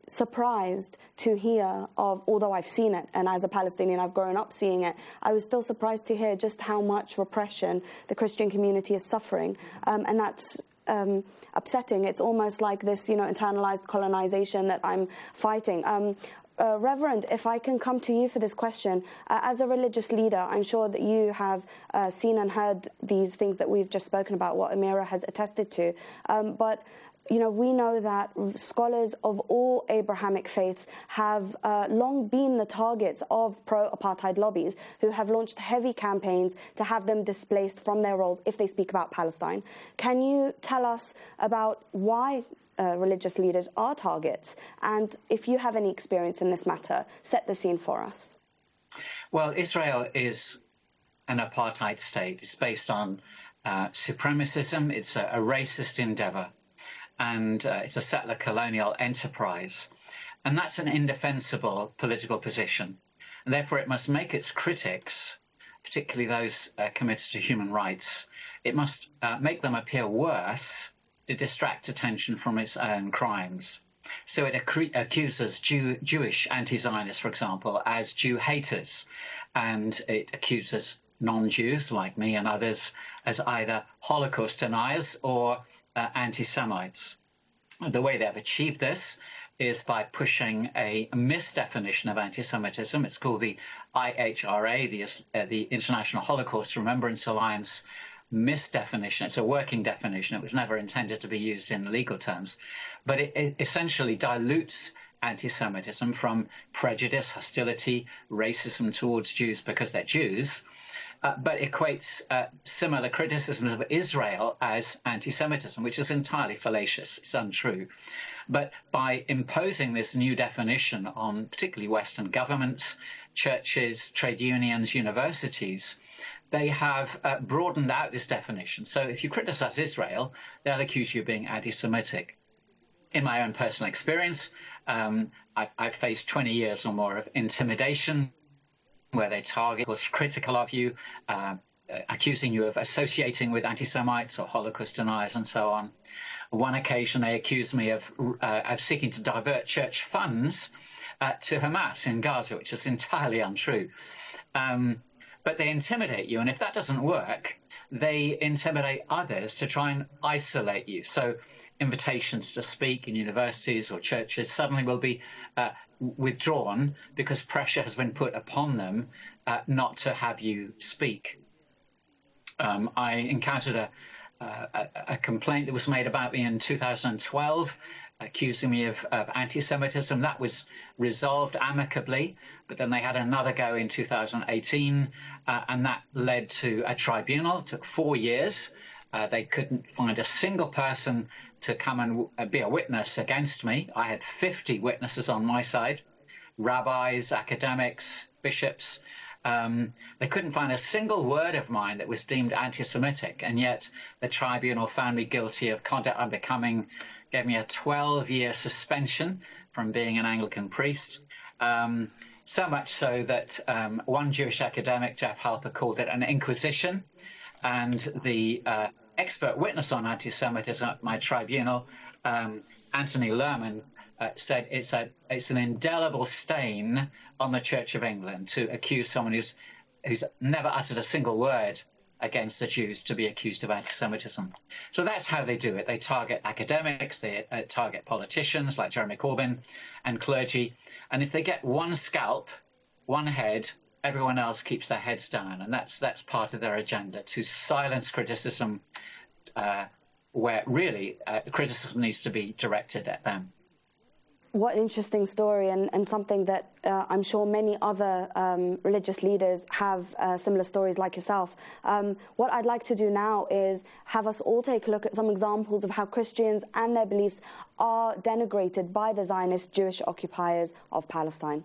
surprised to hear of, although I've seen it, and as a Palestinian I've grown up seeing it, I was still surprised to hear just how much repression the Christian community is suffering. Um, and that's um, upsetting. It's almost like this, you know, internalized colonization that I'm fighting. Um, Uh, Reverend, if I can come to you for this question, uh, as a religious leader, I'm sure that you have uh, seen and heard these things that we've just spoken about, what Amira has attested to. Um, but, you know, we know that scholars of all Abrahamic faiths have uh, long been the targets of pro-apartheid lobbies who have launched heavy campaigns to have them displaced from their roles if they speak about Palestine. Can you tell us about why Uh, religious leaders are targets, and if you have any experience in this matter, set the scene for us. Well, Israel is an apartheid state. It's based on uh, supremacism. It's a, a racist endeavor, and uh, it's a settler colonial enterprise. And that's an indefensible political position. And therefore, it must make its critics, particularly those uh, committed to human rights, it must uh, make them appear worse to distract attention from its own crimes. So it ac- accuses Jew- Jewish anti-Zionists, for example, as Jew haters, and it accuses non-Jews like me and others as either Holocaust deniers or uh, anti-Semites. The way they've achieved this is by pushing a misdefinition of anti-Semitism. It's called the I H R A, the, uh, the International Holocaust Remembrance Alliance misdefinition. It's a working definition. It was never intended to be used in legal terms, but it, it essentially dilutes anti-Semitism from prejudice, hostility, racism towards Jews because they're Jews, uh, but equates uh, similar criticism of Israel as anti-Semitism, which is entirely fallacious. It's untrue. But by imposing this new definition on particularly Western governments, churches, trade unions, universities, they have uh, broadened out this definition. So if you criticize Israel, they'll accuse you of being anti-Semitic. In my own personal experience, um, I, I've faced twenty years or more of intimidation where they target was critical of you, uh, accusing you of associating with anti-Semites or Holocaust deniers and so on. On one occasion, they accused me of, uh, of seeking to divert church funds uh, to Hamas in Gaza, which is entirely untrue. Um, But they intimidate you, and if that doesn't work, they intimidate others to try and isolate you. So invitations to speak in universities or churches suddenly will be uh, withdrawn because pressure has been put upon them uh, not to have you speak. Um, I encountered a, uh, a, a complaint that was made about me in two thousand twelve, accusing me of, of anti-Semitism. That was resolved amicably, but then they had another go in two thousand eighteen, uh, and that led to a tribunal. It took four years. Uh, they couldn't find a single person to come and w- be a witness against me. I had fifty witnesses on my side, rabbis, academics, bishops. Um, they couldn't find a single word of mine that was deemed anti-Semitic, and yet the tribunal found me guilty of conduct unbecoming, gave me a twelve-year suspension from being an Anglican priest, um, so much so that um, one Jewish academic, Jeff Halper, called it an inquisition, and the uh, expert witness on anti-Semitism at my tribunal, um, Anthony Lerman, uh, said it's a it's an indelible stain on the Church of England to accuse someone who's who's never uttered a single word against the Jews to be accused of anti-Semitism. So that's how they do it. They target academics, they uh, target politicians like Jeremy Corbyn and clergy. And if they get one scalp, one head, everyone else keeps their heads down. And that's that's part of their agenda, to silence criticism uh, where really uh, criticism needs to be directed at them. What an interesting story, and, and something that uh, I'm sure many other um, religious leaders have uh, similar stories like yourself. Um, what I'd like to do now is have us all take a look at some examples of how Christians and their beliefs are denigrated by the Zionist Jewish occupiers of Palestine.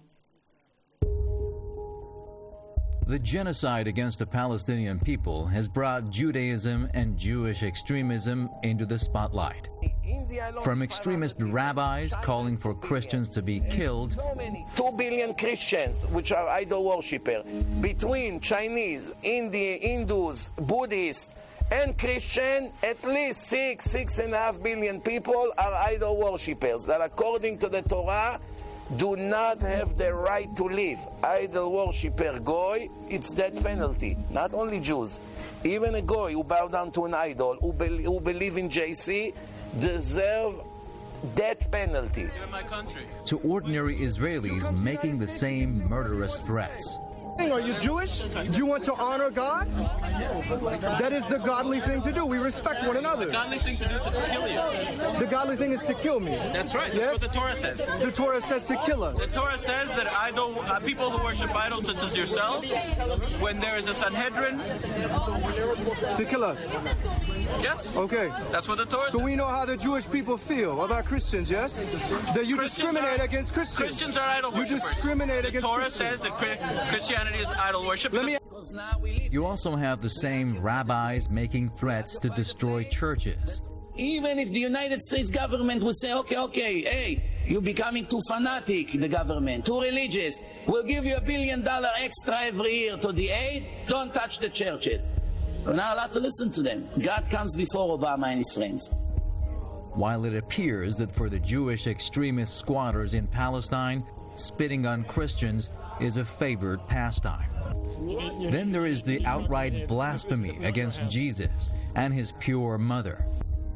The genocide against the Palestinian people has brought Judaism and Jewish extremism into the spotlight. From extremist rabbis calling for Christians to be killed, Two billion Christians, which are idol worshippers, between Chinese, Indian, Hindus, Buddhists, And Christian, at least six, six and a half billion people are idol worshippers that, according to the Torah, do not have the right to live. Idol worshipper goy, it's death penalty. Not only Jews, even a goy who bow down to an idol, who, be, who believe in J C, deserve death penalty. To ordinary Israelis making the same murderous threats. Are you Jewish? Do you want to honor God? That is the godly thing to do. We respect one another. The godly thing to do is to kill you. The godly thing is to kill me. That's right. That's yes? what the Torah says. The Torah says to kill us. The Torah says that idol, uh, people who worship idols such as yourself, when there is a Sanhedrin, to kill us. Yes. Okay. That's what the Torah so says. we know how the Jewish people feel about Christians, yes? That you Christians discriminate are, against Christians. Christians are idol you worshippers. You discriminate the against Torah Christians. says that Christianity is idol worship. Let me You also have the same rabbis making threats to destroy churches. Even if the United States government would say, okay, okay, hey, you're becoming too fanatic, the government, too religious, we'll give you a billion dollar extra every year to the aid, don't touch the churches. We're not allowed to listen to them. God comes before Obama and his friends. While it appears that for the Jewish extremist squatters in Palestine, spitting on Christians is a favored pastime. Then there is the outright blasphemy against Jesus and his pure mother.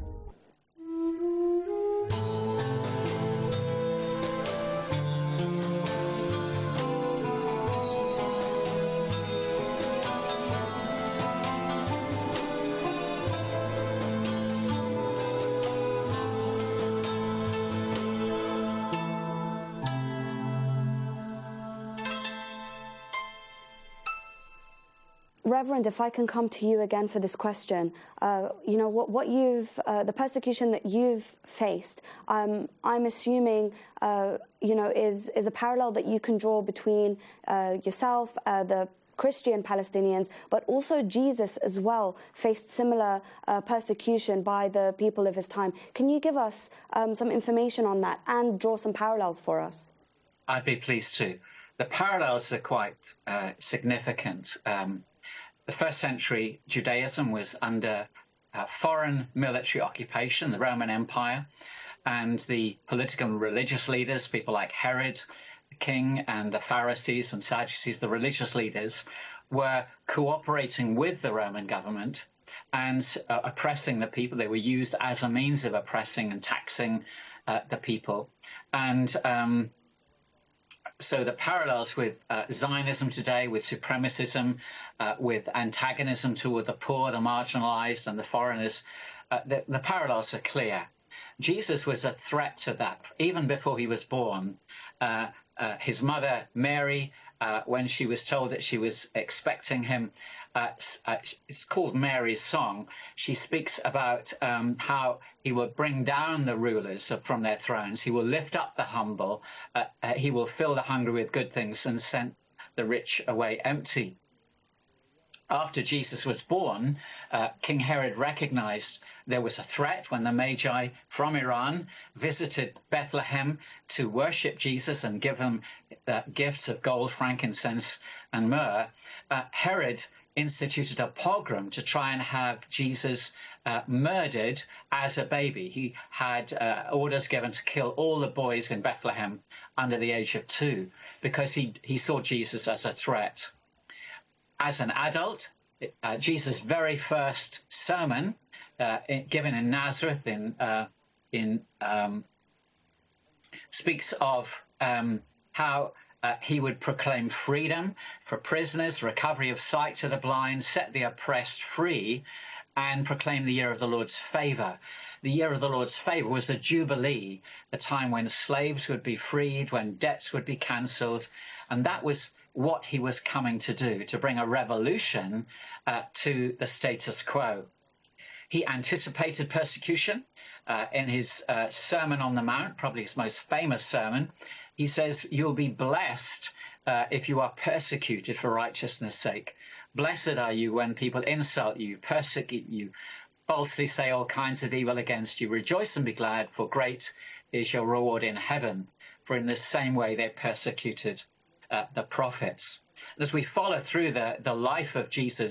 Reverend, if I can come to you again for this question, uh, you know, what, what you've, uh, the persecution that you've faced, um, I'm assuming, uh, you know, is, is a parallel that you can draw between uh, yourself, uh, the Christian Palestinians, but also Jesus as well faced similar uh, persecution by the people of his time. Can you give us um, some information on that and draw some parallels for us? I'd be pleased to. The parallels are quite uh, significant. Um, The first century Judaism was under uh, foreign military occupation, the Roman Empire, and the political and religious leaders, people like Herod, the king, and the Pharisees and Sadducees, the religious leaders, were cooperating with the Roman government and uh, oppressing the people. They were used as a means of oppressing and taxing uh, the people. And um, So the parallels with uh, Zionism today, with supremacism, uh, with antagonism toward the poor, the marginalized, and the foreigners, uh, the, the parallels are clear. Jesus was a threat to that. Even before he was born, uh, uh, his mother, Mary, uh, when she was told that she was expecting him, uh, uh, it's called Mary's Song. She speaks about um, how he will bring down the rulers from their thrones. He will lift up the humble. Uh, uh, he will fill the hungry with good things and send the rich away empty. After Jesus was born, uh, King Herod recognized there was a threat when the Magi from Iran visited Bethlehem to worship Jesus and give him uh, gifts of gold, frankincense, and myrrh. Uh, Herod instituted a pogrom to try and have Jesus uh, murdered as a baby. He had uh, orders given to kill all the boys in Bethlehem under the age of two because he, he saw Jesus as a threat. As an adult, uh, Jesus' very first sermon, uh, in, given in Nazareth, in uh, in um, speaks of um, how uh, he would proclaim freedom for prisoners, recovery of sight to the blind, set the oppressed free, and proclaim the year of the Lord's favor. The year of the Lord's favor was the Jubilee, the time when slaves would be freed, when debts would be cancelled, and that was what he was coming to do, to bring a revolution uh, to the status quo. He anticipated persecution uh, in his uh, Sermon on the Mount, probably his most famous sermon. He says, you'll be blessed uh, if you are persecuted for righteousness' sake. Blessed are you when people insult you, persecute you, falsely say all kinds of evil against you. Rejoice and be glad, for great is your reward in heaven. For in the same way they persecuted Uh, the prophets. As we follow through the, the life of Jesus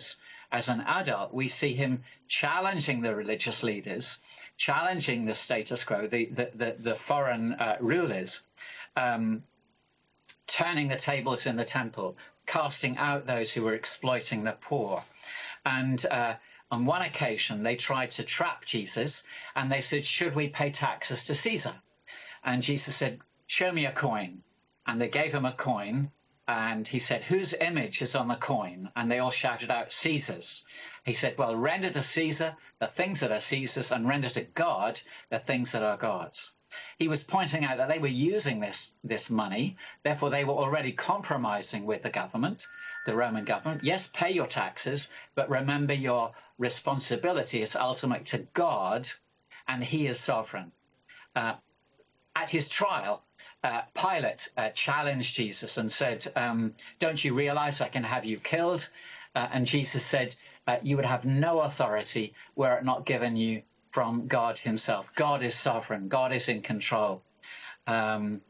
as an adult, we see him challenging the religious leaders, challenging the status quo, the, the, the, the foreign uh, rulers, um, turning the tables in the temple, casting out those who were exploiting the poor. And uh, on one occasion, they tried to trap Jesus, and they said, should we pay taxes to Caesar? And Jesus said, show me a coin. And they gave him a coin, and he said, whose image is on the coin? And they all shouted out, Caesar's. He said, well, render to Caesar the things that are Caesar's, and render to God the things that are God's. He was pointing out that they were using this, this money, therefore they were already compromising with the government, the Roman government. Yes, pay your taxes, but remember your responsibility is ultimate to God, and he is sovereign. Uh, at his trial, uh, Pilate uh, challenged Jesus and said, um, don't you realize I can have you killed? Uh, and Jesus said, uh, you would have no authority were it not given you from God himself. God is sovereign. God is in control. Um,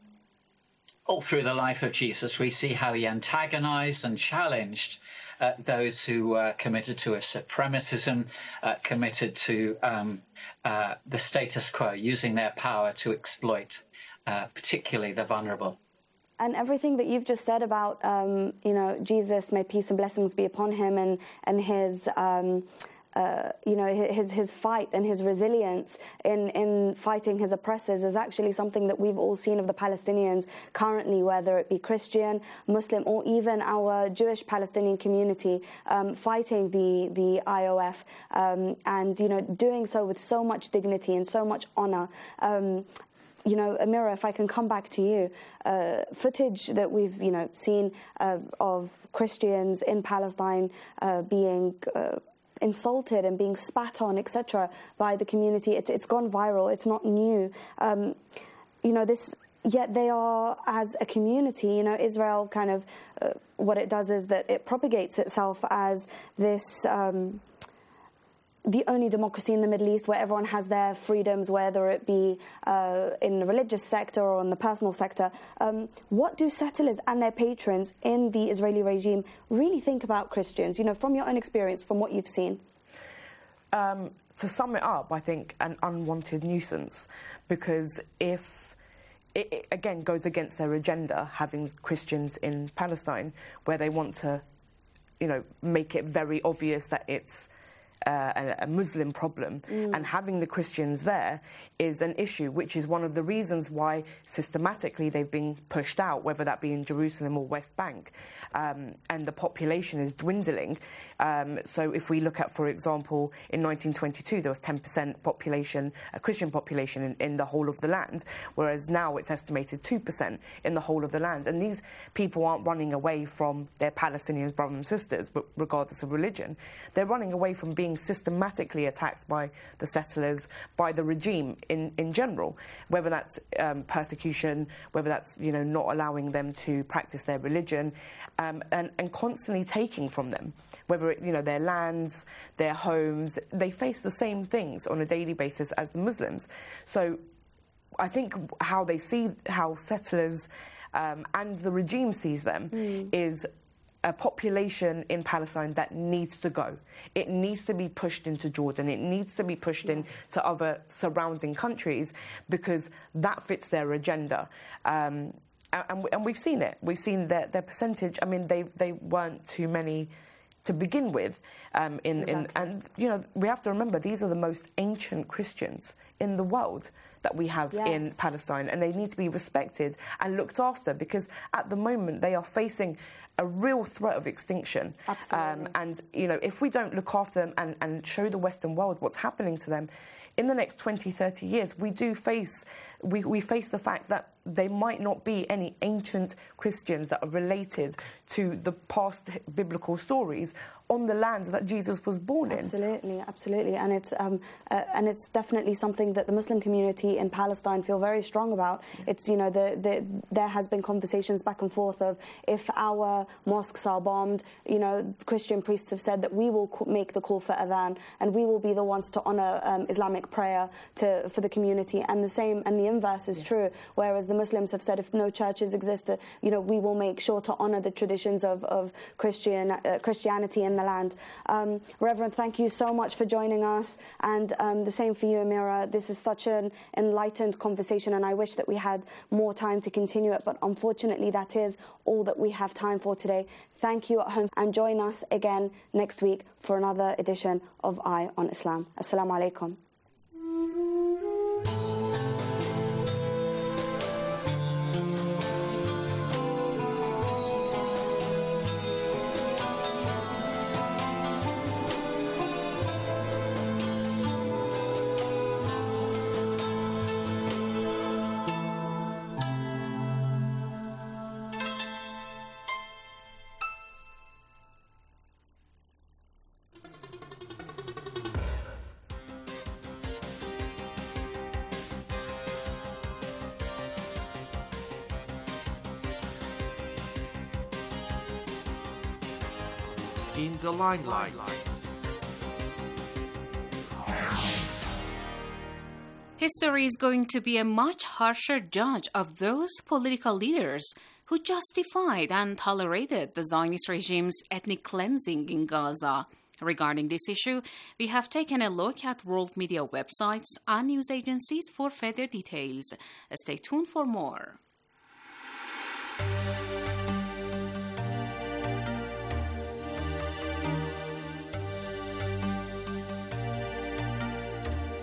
all through the life of Jesus, we see how he antagonized and challenged uh, those who uh, committed to a supremacism, uh, committed to um, uh, the status quo, using their power to exploit, uh, particularly the vulnerable. And everything that you've just said about, um, you know, Jesus, may peace and blessings be upon him, and and his, um, uh, you know, his his fight and his resilience in in fighting his oppressors is actually something that we've all seen of the Palestinians currently, whether it be Christian, Muslim, or even our Jewish Palestinian community um, fighting the the I O F, um, and you know, doing so with so much dignity and so much honor. Um, You know, Amira, if I can come back to you, uh, footage that we've, you know, seen uh, of Christians in Palestine uh, being uh, insulted and being spat on, et cetera, by the community, it's, it's gone viral. It's not new. Um, you know, this. Yet they are, as a community, you know, Israel kind of uh, what it does is that it propagates itself as this. Um, the only democracy in the Middle East where everyone has their freedoms, whether it be uh, in the religious sector or in the personal sector. Um, what do settlers and their patrons in the Israeli regime really think about Christians? You know, from your own experience, from what you've seen. Um, to sum it up, I think an unwanted nuisance, because if it, it again goes against their agenda, having Christians in Palestine, where they want to, you know, make it very obvious that it's Uh, a, a Muslim problem, mm. and having the Christians there is an issue, which is one of the reasons why systematically they've been pushed out, whether that be in Jerusalem or West Bank, um, and the population is dwindling. Um, so if we look at, for example, in nineteen twenty-two, there was ten percent population, a Christian population in, in the whole of the land, whereas now it's estimated two percent in the whole of the land. And these people aren't running away from their Palestinian brothers and sisters, but regardless of religion, they're running away from being systematically attacked by the settlers, by the regime in, in general, whether that's um, persecution, whether that's, you know, not allowing them to practice their religion, um, and, and constantly taking from them, whether it, you know, their lands, their homes. They face the same things on a daily basis as the Muslims. So I think how they see, how settlers um, and the regime sees them mm. is a population in Palestine that needs to go. It needs to be pushed into Jordan. It needs to be pushed yes. into other surrounding countries, because that fits their agenda. Um, and, and we've seen it. We've seen their, their percentage. I mean, they they weren't too many to begin with. Um, in, exactly. in and, you know, we have to remember, these are the most ancient Christians in the world that we have yes. in Palestine, and they need to be respected and looked after, because at the moment they are facing a real threat of extinction. Absolutely. Um, and, you know, if we don't look after them and, and show the Western world what's happening to them, in the next twenty, thirty years, we do face, we, we face the fact that there might not be any ancient Christians that are related to the past biblical stories on the land that Jesus was born in. Absolutely, absolutely. And it's um, uh, and it's definitely something that the Muslim community in Palestine feel very strong about. Yeah. It's, you know, the, the, there has been conversations back and forth of, if our mosques are bombed, you know, Christian priests have said that we will make the call for adhan, and we will be the ones to honour um, Islamic prayer to for the community. And the same, and the inverse is yes. true, whereas the Muslims have said if no churches exist, uh, you know, we will make sure to honour the traditions of, of Christian, uh, Christianity in the land. Um, Reverend, thank you so much for joining us, and um, the same for you, Amira. This is such an enlightened conversation, and I wish that we had more time to continue it, but unfortunately that is all that we have time for today. Thank you at home, and join us again next week for another edition of Eye on Islam. Assalamu alaikum. In the limelight. History is going to be a much harsher judge of those political leaders who justified and tolerated the Zionist regime's ethnic cleansing in Gaza. Regarding this issue, we have taken a look at world media websites and news agencies for further details. Stay tuned for more.